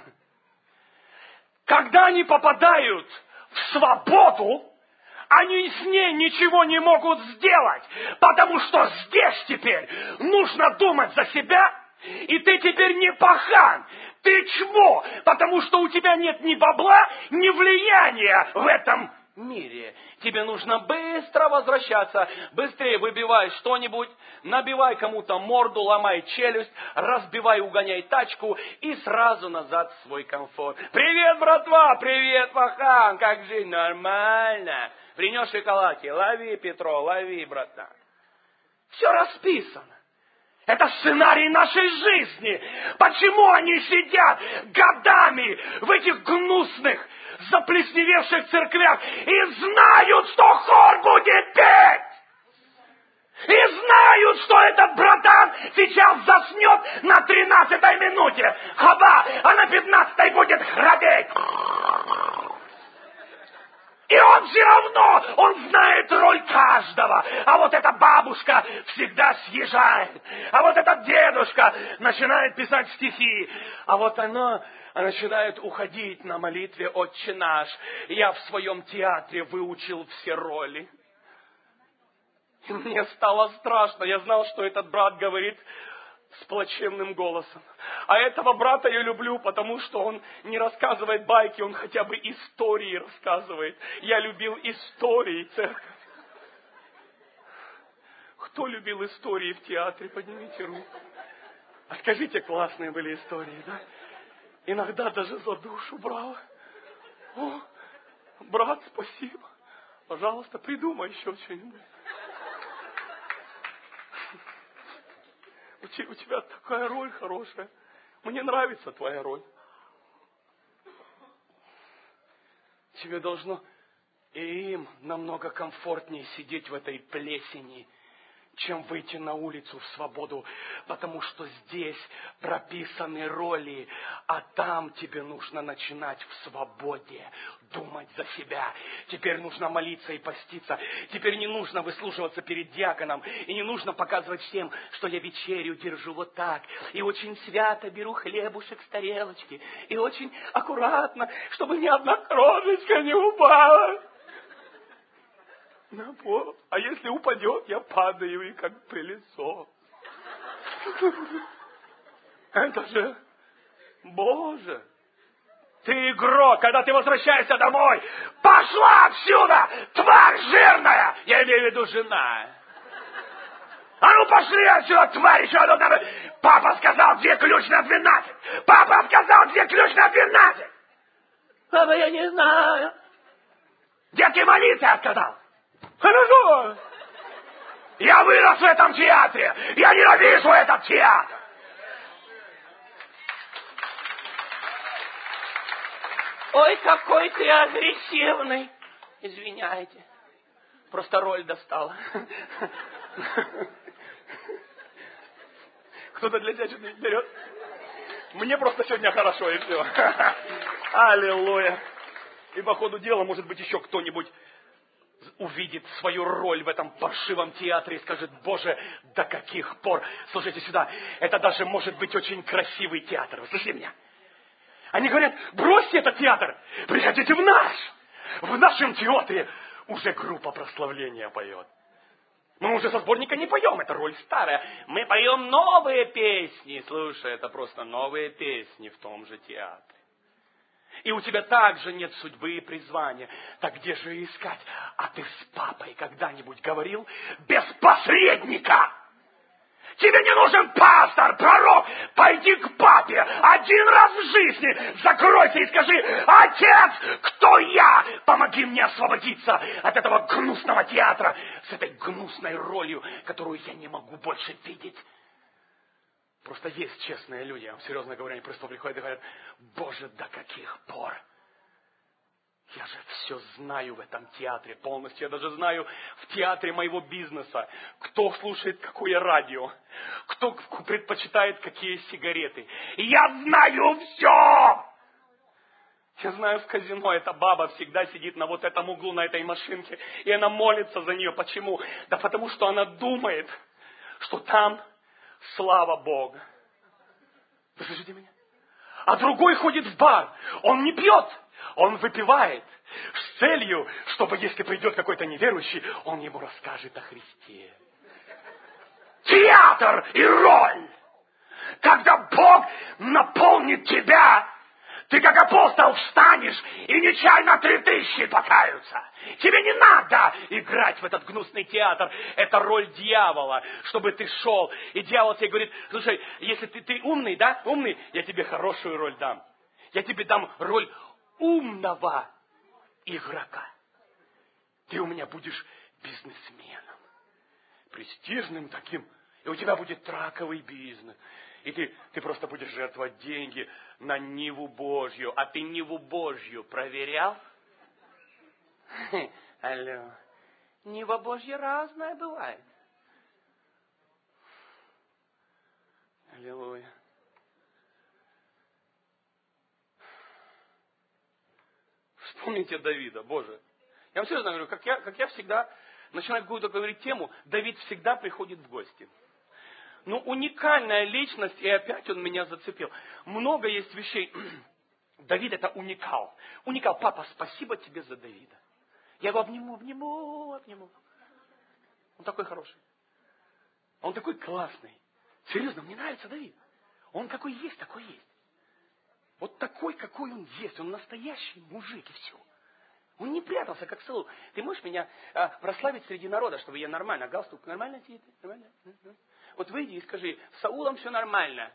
когда они попадают в свободу, они с ней ничего не могут сделать, потому что здесь теперь нужно думать за себя, и ты теперь не пахан, ты чмо, потому что у тебя нет ни бабла, ни влияния в этом мире. Тебе нужно быстро возвращаться, быстрее выбивай что-нибудь, набивай кому-то морду, ломай челюсть, разбивай, угоняй тачку и сразу назад в свой комфорт. Привет, братва, привет, пахан, как жизнь? Нормально. Принес шоколадки, лови, Петро, лови, братан. Все расписано. Это сценарий нашей жизни. Почему они сидят годами в этих гнусных, заплесневевших церквях и знают, что хор будет петь? И знают, что этот братан сейчас заснет на тринадцатой минуте. Хаба, а на пятнадцатой будет храпеть. И он все равно, он знает роль каждого. А вот эта бабушка всегда съезжает. А вот этот дедушка начинает писать стихи. А вот она начинает уходить на молитве «Отче наш». Я в своем театре выучил все роли. И мне стало страшно. Я знал, что этот брат говорит с плачевным голосом. А этого брата я люблю, потому что он не рассказывает байки, он хотя бы истории рассказывает. Я любил истории, церковь. Кто любил истории в театре? Поднимите руку. А скажите, классные были истории, да? Иногда даже за душу брало. О, брат, спасибо. Пожалуйста, придумай еще что-нибудь. У тебя такая роль хорошая. Мне нравится твоя роль. Тебе должно и им намного комфортнее сидеть в этой плесени, чем выйти на улицу в свободу, потому что здесь прописаны роли, а там тебе нужно начинать в свободе думать за себя. Теперь нужно молиться и поститься. Теперь не нужно выслуживаться перед диаконом, и не нужно показывать всем, что я вечерю держу вот так, и очень свято беру хлебушек с тарелочки, и очень аккуратно, чтобы ни одна крошечка не упала на пол. А если упадет, я падаю и как пылесос. Это же, Боже, ты игрок, когда ты возвращаешься домой. Пошла отсюда, тварь жирная! Я имею в виду жена. А ну пошли отсюда, тварь, еще одну надо. Папа сказал, где ключ на двенадцать. Папа сказал, где ключ на двенадцать. Папа, я не знаю. Где ты молиться сказал? Хорошо. Я вырос в этом театре. Я ненавижу этот театр. Ой, какой ты агрессивный. Извиняйте. Просто роль достала. Кто-то для тебя что-то берет? Мне просто сегодня хорошо, и все. Аллилуйя. И по ходу дела, может быть, еще кто-нибудь увидит свою роль в этом паршивом театре и скажет: Боже, до каких пор? Слушайте сюда, это даже может быть очень красивый театр. Вы слышите меня? Они говорят: бросьте этот театр, приходите в наш. В нашем театре уже группа прославления поет. Мы уже со сборника не поем, это роль старая. Мы поем новые песни. Слушай, это просто новые песни в том же театре. И у тебя также нет судьбы и призвания. Так где же искать? А ты с папой когда-нибудь говорил? Без посредника! Тебе не нужен пастор, пророк. Пойди к папе один раз в жизни. Закройся и скажи: Отец, кто я? Помоги мне освободиться от этого гнусного театра, с этой гнусной ролью, которую я не могу больше видеть. Просто есть честные люди, я вам серьезно говорю, они просто приходят и говорят: Боже, до каких пор? Я же все знаю в этом театре полностью. Я даже знаю в театре моего бизнеса, кто слушает какое радио, кто предпочитает какие сигареты. И я знаю все! Я знаю, в казино эта баба всегда сидит на вот этом углу, на этой машинке, и она молится за нее. Почему? Да потому что она думает, что там слава Бога. Вы слышите меня? А другой ходит в бар, он не пьет. Он выпивает с целью, чтобы, если придет какой-то неверующий, он ему расскажет о Христе. Театр и роль. Когда Бог наполнит тебя, ты как апостол встанешь, и нечаянно три тысячи покаются. Тебе не надо играть в этот гнусный театр. Это роль дьявола, чтобы ты шел. И дьявол тебе говорит: слушай, если ты, ты умный, да, умный, я тебе хорошую роль дам. Я тебе дам роль умного игрока. Ты у меня будешь бизнесменом. Престижным таким. И у тебя будет траковый бизнес. И ты, ты просто будешь жертвовать деньги на Ниву Божью. А ты Ниву Божью проверял? Алло. Нива Божья разная бывает. Аллилуйя. Вспомните Давида, Боже. Я вам серьезно говорю, как я, как я всегда начинаю какую-то говорить тему, Давид всегда приходит в гости. Ну, уникальная личность, и опять он меня зацепил. Много есть вещей. Давид это уникал. Уникал. Папа, спасибо тебе за Давида. Я его обниму, обниму, обниму. Он такой хороший. Он такой классный. Серьезно, мне нравится Давид. Он какой есть, такой есть. Вот такой, какой он есть. Он настоящий мужик, и все. Он не прятался, как Саул. Ты можешь меня а, прославить среди народа, чтобы я нормально, галстук нормально сидит? Нормально? Вот выйди и скажи, с Саулом все нормально.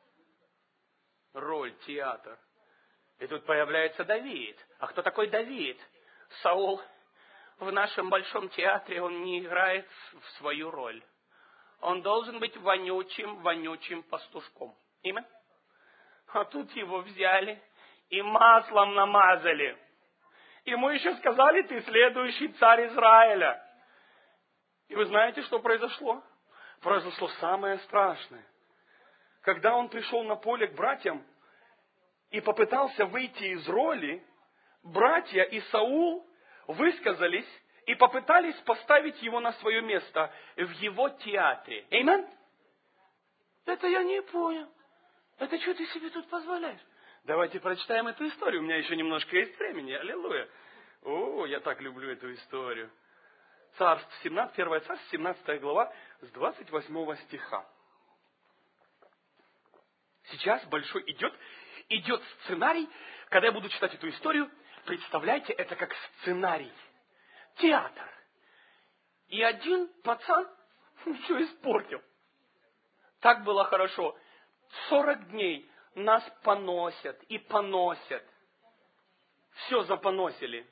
Роль, театр. И тут появляется Давид. А кто такой Давид? Саул в нашем большом театре, он не играет в свою роль. Он должен быть вонючим, вонючим пастушком. Имя? А тут его взяли и маслом намазали. Ему еще сказали, ты следующий царь Израиля. И вы знаете, что произошло? Произошло самое страшное. Когда он пришел на поле к братьям и попытался выйти из роли, братья и Саул высказались и попытались поставить его на свое место в его театре. Аминь? Это я не понял. Это что ты себе тут позволяешь? Давайте прочитаем эту историю. У меня еще немножко есть времени. Аллилуйя. О, я так люблю эту историю. Царств семнадцать, первое царство, семнадцатая глава, с двадцать восьмого стиха. Сейчас большой идет, идет сценарий. Когда я буду читать эту историю, представляйте, это как сценарий. Театр. И один пацан все испортил. Так было хорошо. Сорок дней нас поносят и поносят. Все запоносили.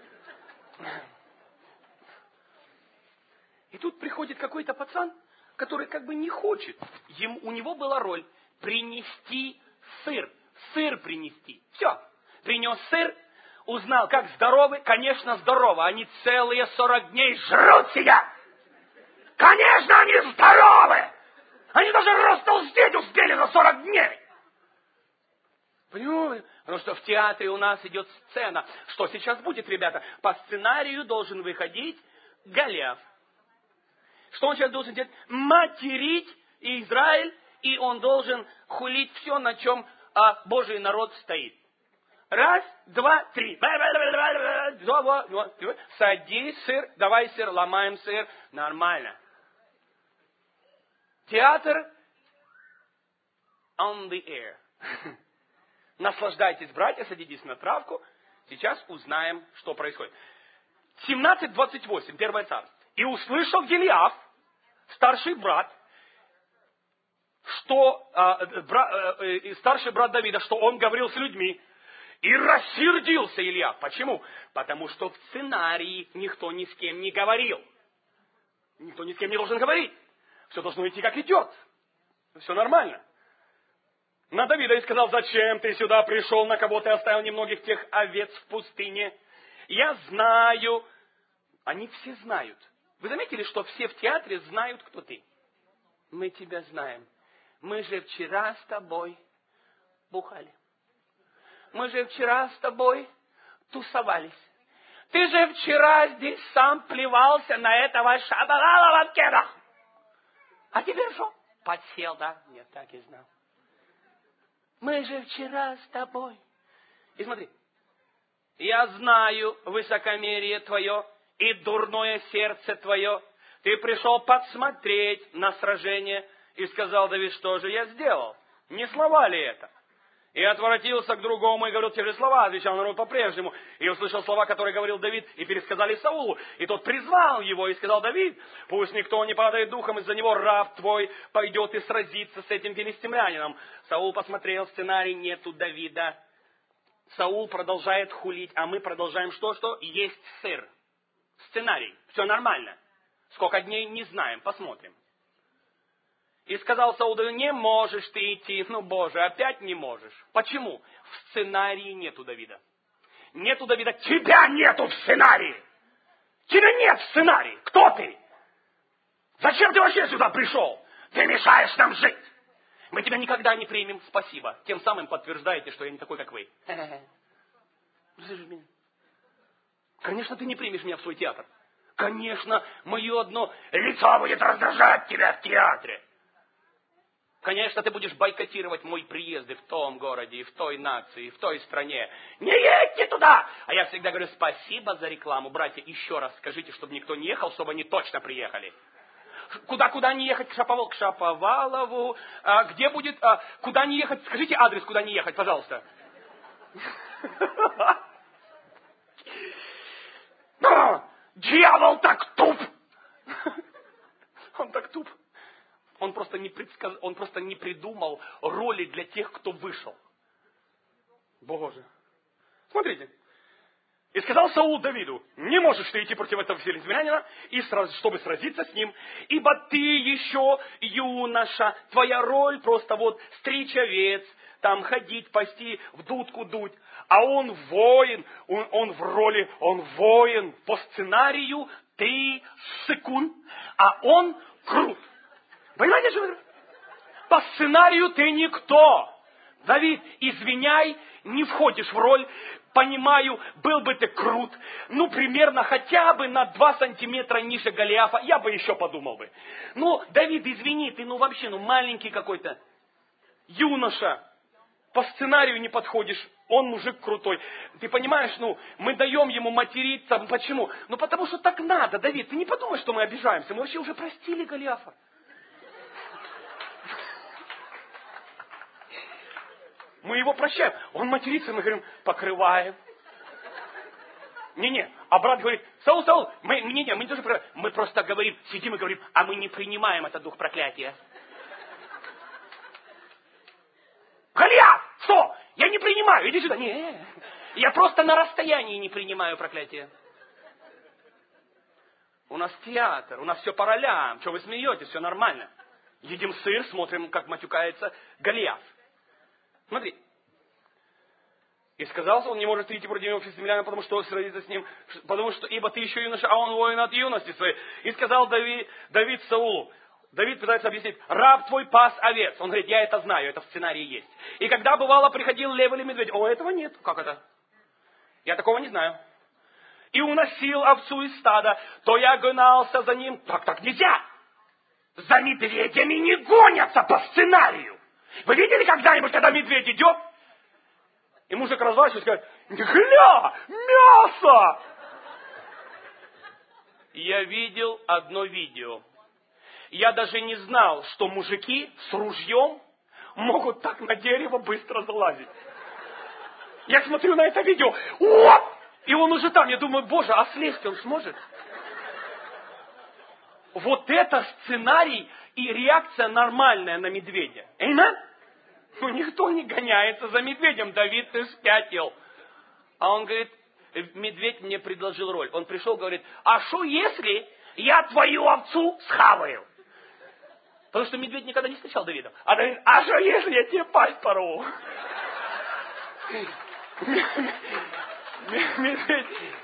И тут приходит какой-то пацан, который как бы не хочет. Ему, у него была роль принести сыр. Сыр принести. Все. Принес сыр, узнал, как здоровы. Конечно, здорово. Они целые сорок дней жрут себя. Конечно, они здоровы. Они даже растолстеть успели за сорок дней. Понимаете? Потому что в театре у нас идет сцена. Что сейчас будет, ребята? По сценарию должен выходить Голиаф. Что он сейчас должен делать? Материть Израиль, и он должен хулить все, на чем а, Божий народ стоит. Раз, два, три. Садись, сыр, давай сыр, ломаем сыр. Нормально. Театр on the air. Наслаждайтесь, братья, садитесь на травку. Сейчас узнаем, что происходит. семнадцать двадцать восемь, первое царство. И услышал Голиаф, старший брат, что э, бра, э, старший брат Давида, что он говорил с людьми. И рассердился Голиаф. Почему? Потому что в сценарии никто ни с кем не говорил. Никто ни с кем не должен говорить. Все должно идти как идет. Все нормально. На Давида и сказал, зачем ты сюда пришел, на кого ты оставил немногих тех овец в пустыне? Я знаю. Они все знают. Вы заметили, что все в театре знают, кто ты? Мы тебя знаем. Мы же вчера с тобой бухали. Мы же вчера с тобой тусовались. Ты же вчера здесь сам плевался на этого шабалала в кедах. А теперь что? Подсел, да? Нет, так и знал. Мы же вчера с тобой. И смотри. Я знаю высокомерие твое и дурное сердце твое. Ты пришел подсмотреть на сражение и сказал, Давид, что же я сделал? Не слова ли это? И отворотился к другому и говорил те же слова, отвечал народ по-прежнему. И услышал слова, которые говорил Давид, и пересказали Саулу. И тот призвал его и сказал, Давид, пусть никто не падает духом, из-за него раб твой пойдет и сразится с этим филистимлянином. Саул посмотрел сценарий, нету Давида. Саул продолжает хулить, а мы продолжаем что-что? Есть сыр. Сценарий. Все нормально. Сколько дней, не знаем, посмотрим. И сказал Саул, не можешь ты идти. Ну, Боже, опять не можешь. Почему? В сценарии нету Давида. Нету Давида. Тебя нету в сценарии. Тебя нет в сценарии. Кто ты? Зачем ты вообще сюда пришел? Ты мешаешь нам жить. Мы тебя никогда не примем. Спасибо. Тем самым подтверждаете, что я не такой, как вы. Конечно, ты не примешь меня в свой театр. Конечно, мое одно лицо будет раздражать тебя в театре. Конечно, ты будешь бойкотировать мой приезд и в том городе, и в той нации, и в той стране. Не едьте туда! А я всегда говорю, спасибо за рекламу. Братья, еще раз скажите, чтобы никто не ехал, чтобы они точно приехали. Куда-куда не ехать? К Шаповалову. К Шаповалову. А, где будет... А, куда не ехать? Скажите адрес, куда не ехать, пожалуйста. Дьявол так туп. Он так туп. Он просто не предсказ... он просто не придумал роли для тех, кто вышел. Боже. Смотрите. И сказал Саул Давиду: не можешь ты идти против этого филистимлянина, и сразу, чтобы сразиться с ним, ибо ты еще юноша, твоя роль просто вот стричь овец, там ходить, пасти, в дудку дуть. А он воин, он, он в роли, он воин. По сценарию ты сыкун, а он крут. Понимаете, что я говорю? По сценарию ты никто. Давид, извиняй, не входишь в роль. Понимаю, был бы ты крут, ну, примерно хотя бы на два сантиметра ниже Голиафа, я бы еще подумал бы. Ну, Давид, извини, ты ну вообще, ну, маленький какой-то юноша, по сценарию не подходишь, он мужик крутой. Ты понимаешь, ну, мы даем ему материться, почему? Ну, потому что так надо, Давид, ты не подумай, что мы обижаемся, мы вообще уже простили Голиафа. Мы его прощаем. Он матерится, мы говорим, покрываем. Не-не. А брат говорит, Саул, Саул, мы, не, не, мы не тоже покрываем. Мы просто говорим, сидим и говорим, а мы не принимаем этот дух проклятия. Голиаф, что? Я не принимаю, иди сюда. Не, я просто на расстоянии не принимаю проклятие. У нас театр, у нас все по ролям. Что вы смеетесь, все нормально. Едим сыр, смотрим, как матюкается Голиаф. Смотри. И сказал, он не может идти против него филистимляна, потому что сразится с ним, потому что, ибо ты еще юноша, а он воин от юности своей. И сказал Давид, Давид Саулу, Давид пытается объяснить, раб твой пас овец. Он говорит, я это знаю, это в сценарии есть. И когда бывало приходил лев или медведь, о, этого нет, как это? Я такого не знаю. И уносил овцу из стада, то я гнался за ним. Так, так нельзя. За медведями не гонятся по сценарию. Вы видели когда-нибудь, когда медведь идет? И мужик разворачивается и говорит, гля, мясо! Я видел одно видео. Я даже не знал, что мужики с ружьем могут так на дерево быстро залазить. Я смотрю на это видео, оп! И он уже там, я думаю, боже, а слезть он сможет? Вот это сценарий и реакция нормальная на медведя. Эймен? Ну, никто не гоняется за медведем. Давид, ты спятил. А он говорит, медведь мне предложил роль. Он пришел, говорит, а что если я твою овцу схаваю? Потому что медведь никогда не встречал Давида. А Давид, а что если я тебе пасть порву? Медведь...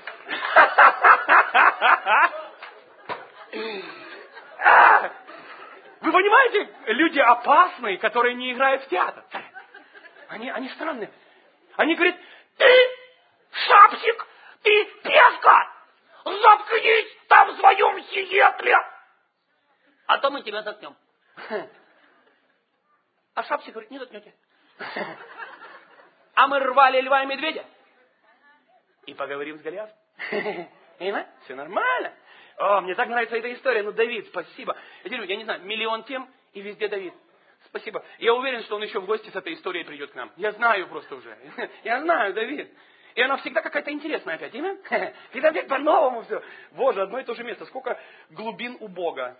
Вы понимаете, люди опасные, которые не играют в театр. Они, они странные. Они говорят, ты шапсик, ты песка, заткнись там в своем сиетле. А то мы тебя заткнем. А шапсик говорит, не заткнете. А мы рвали льва и медведя. И поговорим с Голиафом. Все нормально. О, мне так нравится эта история. Ну, Давид, спасибо. Я, говорю, я не знаю, миллион тем, и везде Давид. Спасибо. Я уверен, что он еще в гости с этой историей придет к нам. Я знаю просто уже. Я знаю, Давид. И она всегда какая-то интересная опять. Именно? И опять по-новому все. Боже, одно и то же место. Сколько глубин у Бога.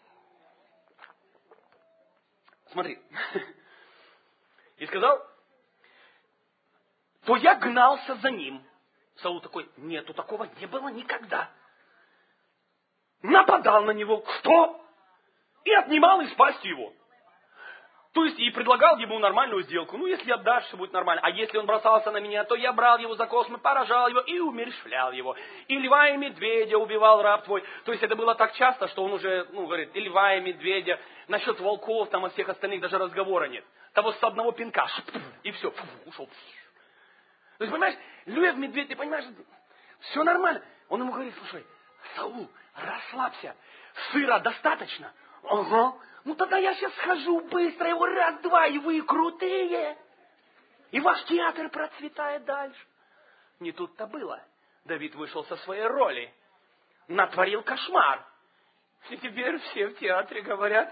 Смотри. И сказал, то я гнался за ним. Саул такой, нету, такого не было никогда. Нападал на него, что? И отнимал из пасти его. То есть, и предлагал ему нормальную сделку. Ну, если отдашь, все будет нормально. А если он бросался на меня, то я брал его за космы, поражал его и умерщвлял его. И льва и медведя убивал раб твой. То есть, это было так часто, что он уже, ну, говорит, и льва и медведя. Насчет волков, там, и всех остальных даже разговора нет. Того с одного пинка, и все, ушел. То есть, понимаешь, лев, медведь, ты понимаешь, все нормально. Он ему говорит, слушай, Саул, расслабься, сыра достаточно? Ага. Ну тогда я сейчас схожу быстро, его раз-два, и вы крутые. И ваш театр процветает дальше. Не тут-то было. Давид вышел со своей роли. Натворил кошмар. И теперь все в театре говорят,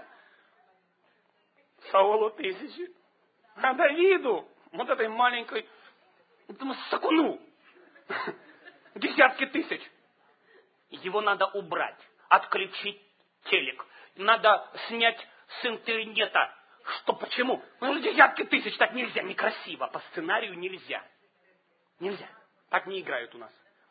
Саулу тысячи, а Давиду, вот этой маленькой, этому сакуну, десятки тысяч. его надо убрать, отключить телек, надо снять с интернета. Что, почему? Ну, десятки тысяч, так нельзя, некрасиво, по сценарию нельзя. Нельзя, так не играют у нас.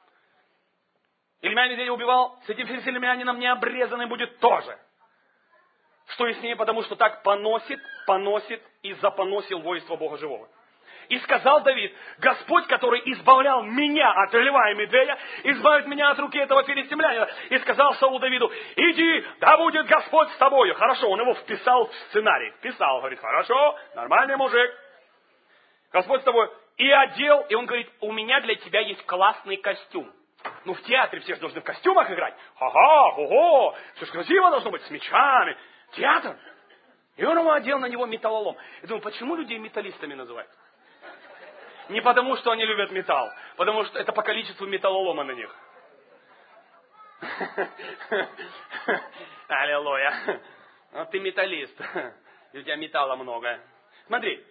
Илья Медведя убивал, с этим филистимлянином не обрезанный будет тоже. Что и с ней, потому что так поносит, поносит и запоносил воинство Бога живого. И сказал Давид: Господь, который избавлял меня от льва и медведя, избавит меня от руки этого филистимлянина. И сказал Саул Давиду: иди, да будет Господь с тобою. Хорошо, он его вписал в сценарий. Вписал, говорит: хорошо, нормальный мужик. Господь с тобой. И одел, и он говорит: у меня для тебя есть классный костюм. Ну, в театре все же должны в костюмах играть. Ага, ого, все же красиво должно быть, с мечами. Театр. И он ему одел на него металлолом. Я думаю, почему людей металлистами называют? Не потому, что они любят металл, потому что это по количеству металлолома на них. Аллилуйя. Вот ты металлист. И у тебя металла много. Смотри.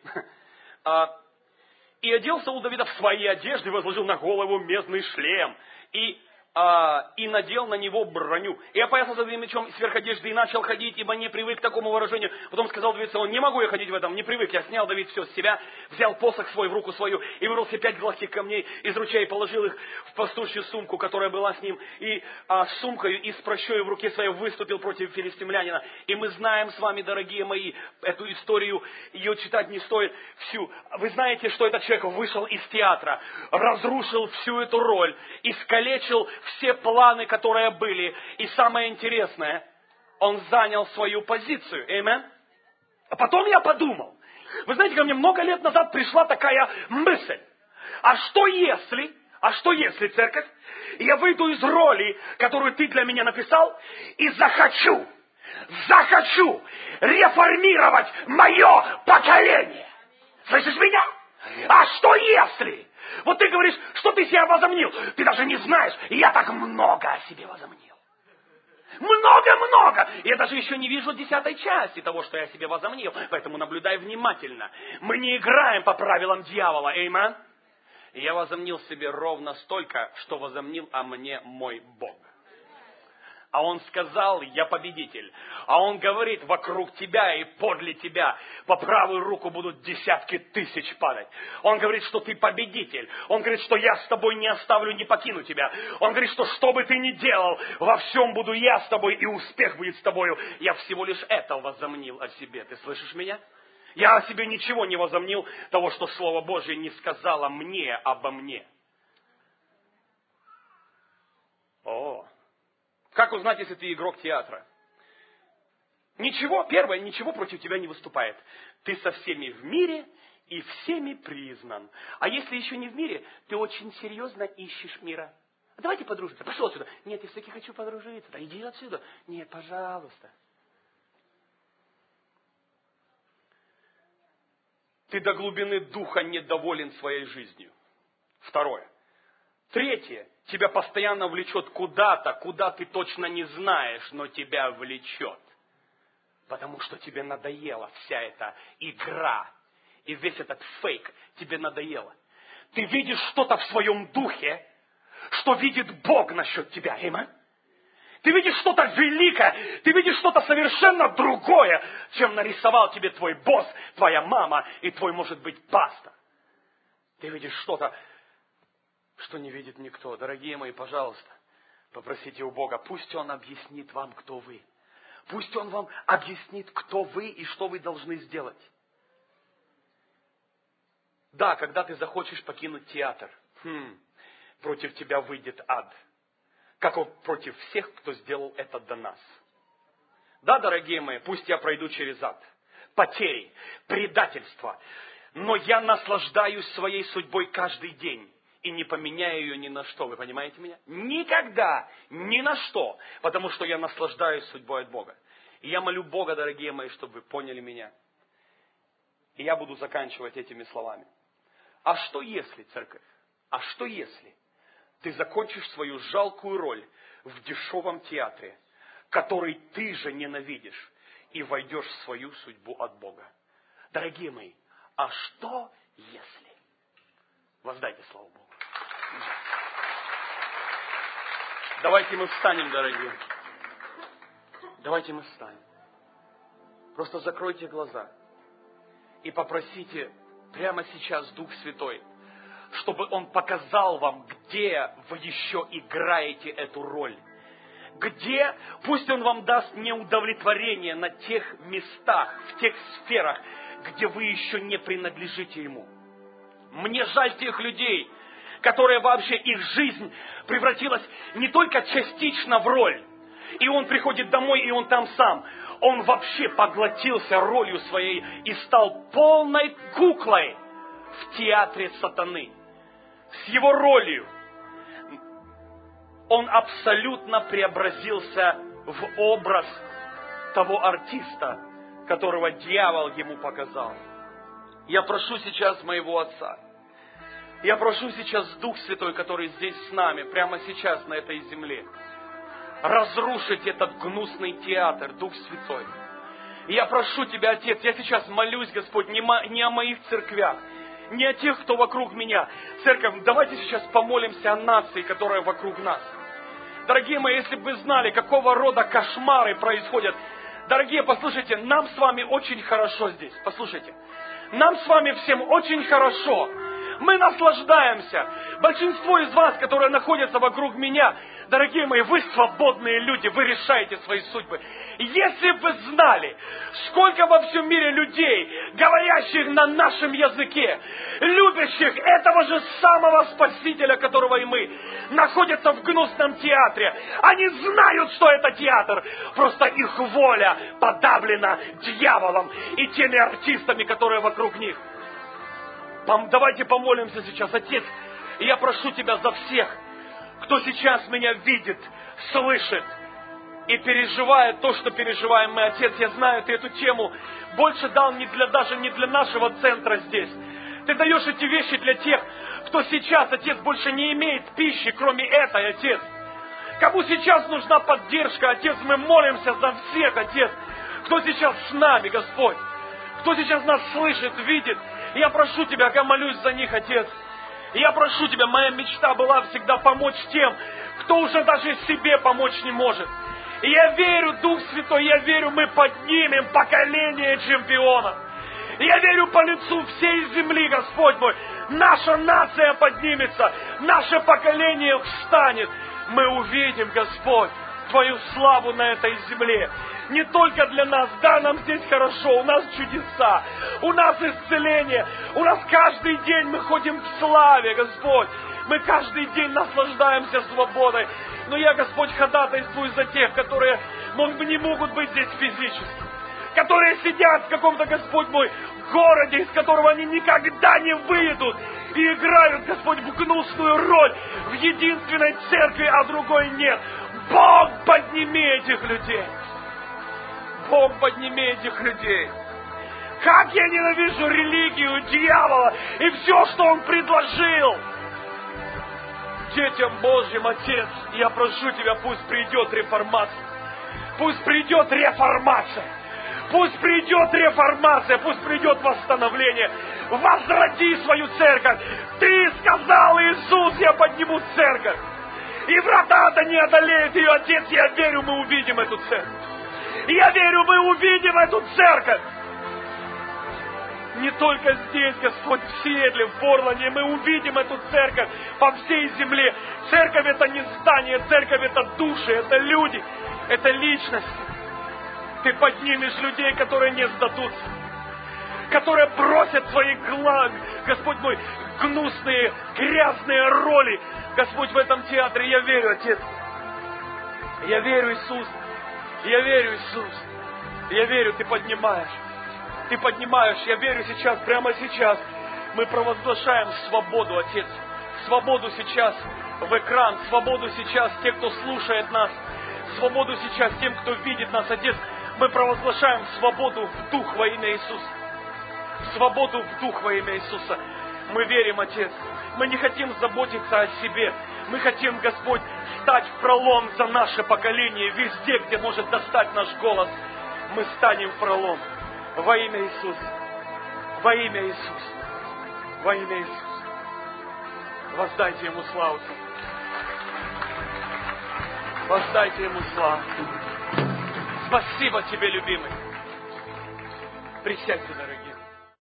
И одел Саул Давида в свои одежды, возложил на голову медный шлем. И, а, и надел на него броню. И опоясался своим мечом сверх одежды и начал ходить, ибо не привык к такому выражению. Потом сказал Давид Саулу: не могу я ходить в этом, не привык. Я снял, Давид, все с себя, взял посох свой в руку свою и вырвал себе пять гладких камней из ручья и положил их в пастушью сумку, которая была с ним. И а, с сумкой и с прощою в руке своей выступил против филистимлянина. И мы знаем с вами, дорогие мои, эту историю, ее читать не стоит всю. Вы знаете, что этот человек вышел из театра, разрушил всю эту роль, искалечил все планы, которые были. И самое интересное, он занял свою позицию. Аминь. А потом я подумал, вы знаете, ко мне много лет назад пришла такая мысль. А что если, а что если, церковь, я выйду из роли, которую ты для меня написал, и захочу, захочу реформировать мое поколение? Слышишь меня? А что если? Вот ты говоришь, что ты себя возомнил. Ты даже не знаешь, я так много о себе возомнил. Много-много. Я даже еще не вижу десятой части того, что я о себе возомнил. Поэтому наблюдай внимательно. Мы не играем по правилам дьявола. Аминь. Я возомнил себе ровно столько, что возомнил о мне мой Бог. А он сказал: я победитель. А он говорит: вокруг тебя и подле тебя по правую руку будут десятки тысяч падать. Он говорит, что ты победитель. Он говорит, что я с тобой не оставлю, не покину тебя. Он говорит, что что бы ты ни делал, во всем буду я с тобой, и успех будет с тобою. Я всего лишь это возомнил о себе. Ты слышишь меня? Я о себе ничего не возомнил, того, что Слово Божье не сказало мне обо мне. О! Как узнать, если ты игрок театра? Ничего, первое, ничего против тебя не выступает. Ты со всеми в мире и всеми признан. А если еще не в мире, ты очень серьезно ищешь мира. Давайте подружимся. Пошел отсюда. Нет, я все-таки хочу подружиться. Да иди отсюда. Нет, пожалуйста. Ты до глубины духа недоволен своей жизнью. Второе. Третье. Тебя постоянно влечет куда-то, куда ты точно не знаешь, но тебя влечет. Потому что тебе надоела вся эта игра. И весь этот фейк тебе надоело. Ты видишь что-то в своем духе, что видит Бог насчет тебя. Аминь. Ты видишь что-то великое. Ты видишь что-то совершенно другое, чем нарисовал тебе твой босс, твоя мама и твой, может быть, пастор. Ты видишь что-то, что не видит никто. Дорогие мои, пожалуйста, попросите у Бога, пусть Он объяснит вам, кто вы. Пусть Он вам объяснит, кто вы и что вы должны сделать. Да, когда ты захочешь покинуть театр, хм, против тебя выйдет ад. Как он против всех, кто сделал это до нас. Да, дорогие мои, пусть я пройду через ад. Потери, предательство. Но я наслаждаюсь своей судьбой каждый день. И не поменяю ее ни на что. Вы понимаете меня? Никогда, ни на что. Потому что я наслаждаюсь судьбой от Бога. И я молю Бога, дорогие мои, чтобы вы поняли меня. И я буду заканчивать этими словами. А что если, церковь? А что если ты закончишь свою жалкую роль в дешевом театре, который ты же ненавидишь, и войдешь в свою судьбу от Бога? Дорогие мои, а что если? Воздайте славу Богу. Давайте мы встанем, дорогие. Давайте мы встанем. Просто закройте глаза и попросите прямо сейчас Дух Святой, чтобы Он показал вам, где вы еще играете эту роль. Где, пусть Он вам даст неудовлетворение на тех местах, в тех сферах, где вы еще не принадлежите Ему. Мне жаль тех людей, которые вообще, их жизнь превратилась не только частично в роль. И он приходит домой, и он там сам. Он вообще поглотился ролью своей и стал полной куклой в театре сатаны. С его ролью он абсолютно преобразился в образ того артиста, которого дьявол ему показал. Я прошу сейчас моего Отца. Я прошу сейчас Дух Святой, который здесь с нами, прямо сейчас на этой земле, разрушить этот гнусный театр, Дух Святой. И я прошу Тебя, Отец, я сейчас молюсь, Господь, не, мо, не о моих церквях, не о тех, кто вокруг меня. Церковь, давайте сейчас помолимся о нации, которая вокруг нас. Дорогие мои, если бы вы знали, какого рода кошмары происходят. Дорогие, послушайте, нам с вами очень хорошо здесь. Послушайте, нам с вами всем очень хорошо. Мы наслаждаемся. Большинство из вас, которые находятся вокруг меня, дорогие мои, вы свободные люди, вы решаете свои судьбы. Если бы вы знали, сколько во всем мире людей, говорящих на нашем языке, любящих этого же самого Спасителя, которого и мы, находятся в гнусном театре. Они знают, что это театр. Просто их воля подавлена дьяволом и теми артистами, которые вокруг них. Давайте помолимся сейчас. Отец, я прошу Тебя за всех, кто сейчас меня видит, слышит и переживает то, что переживаем мы. Отец, я знаю, Ты эту тему больше дал не для, даже не для нашего центра здесь. Ты даешь эти вещи для тех, кто сейчас, Отец, больше не имеет пищи, кроме этой, Отец. Кому сейчас нужна поддержка, Отец, мы молимся за всех, Отец, кто сейчас с нами, Господь, кто сейчас нас слышит, видит. Я прошу Тебя, я молюсь за них, Отец. Я прошу Тебя, моя мечта была всегда помочь тем, кто уже даже себе помочь не может. И я верю, Дух Святой, я верю, мы поднимем поколение чемпионов. Я верю по лицу всей земли, Господь мой. Наша нация поднимется, наше поколение встанет. Мы увидим, Господь, Твою славу на этой земле. Не только для нас, да, нам здесь хорошо, у нас чудеса, у нас исцеление, у нас каждый день мы ходим в славе, Господь. Мы каждый день наслаждаемся свободой. Но я, Господь, ходатайствую за тех, которые, может быть, не могут быть здесь физически. Которые сидят в каком-то, Господь мой, городе, из которого они никогда не выйдут. И играют, Господь, в гнусную роль в единственной церкви, а другой нет. Бог, подними этих людей. Бог, подними этих людей. Как я ненавижу религию дьявола и все, что он предложил. Детям Божьим, Отец, я прошу Тебя, пусть придет реформация. Пусть придет реформация. Пусть придет реформация, пусть придет восстановление. Возроди свою церковь. Ты сказал, Иисус, я подниму церковь. И врата-то не одолеют ее, Отец. Я верю, мы увидим эту церковь. Я верю, мы увидим эту церковь. Не только здесь, Господь, в Сиэтле, в Портланде, мы увидим эту церковь по всей земле. Церковь — это не здание, церковь — это души, это люди, это личности. Ты поднимешь людей, которые не сдадутся, которые бросят свои, Господь мой, гнусные, грязные роли, Господь, в этом театре. Я верю, Отец. Я верю, Иисус. Я верю, Иисус. Я верю, Ты поднимаешь. Ты поднимаешь. Я верю сейчас, прямо сейчас. Мы провозглашаем свободу, Отец. Свободу сейчас в экран. Свободу сейчас тем, кто слушает нас. Свободу сейчас тем, кто видит нас, Отец. Мы провозглашаем свободу в дух во имя Иисуса. Свободу в дух во имя Иисуса. Мы верим, Отец. Мы не хотим заботиться о себе. Мы хотим, Господь, стать в пролом за наше поколение. Везде, где может достать наш голос, мы станем в пролом. Во имя Иисуса. Во имя Иисуса. Во имя Иисуса. Воздайте Ему славу. Воздайте Ему славу. Спасибо Тебе, любимый. Присядьте, дорогие.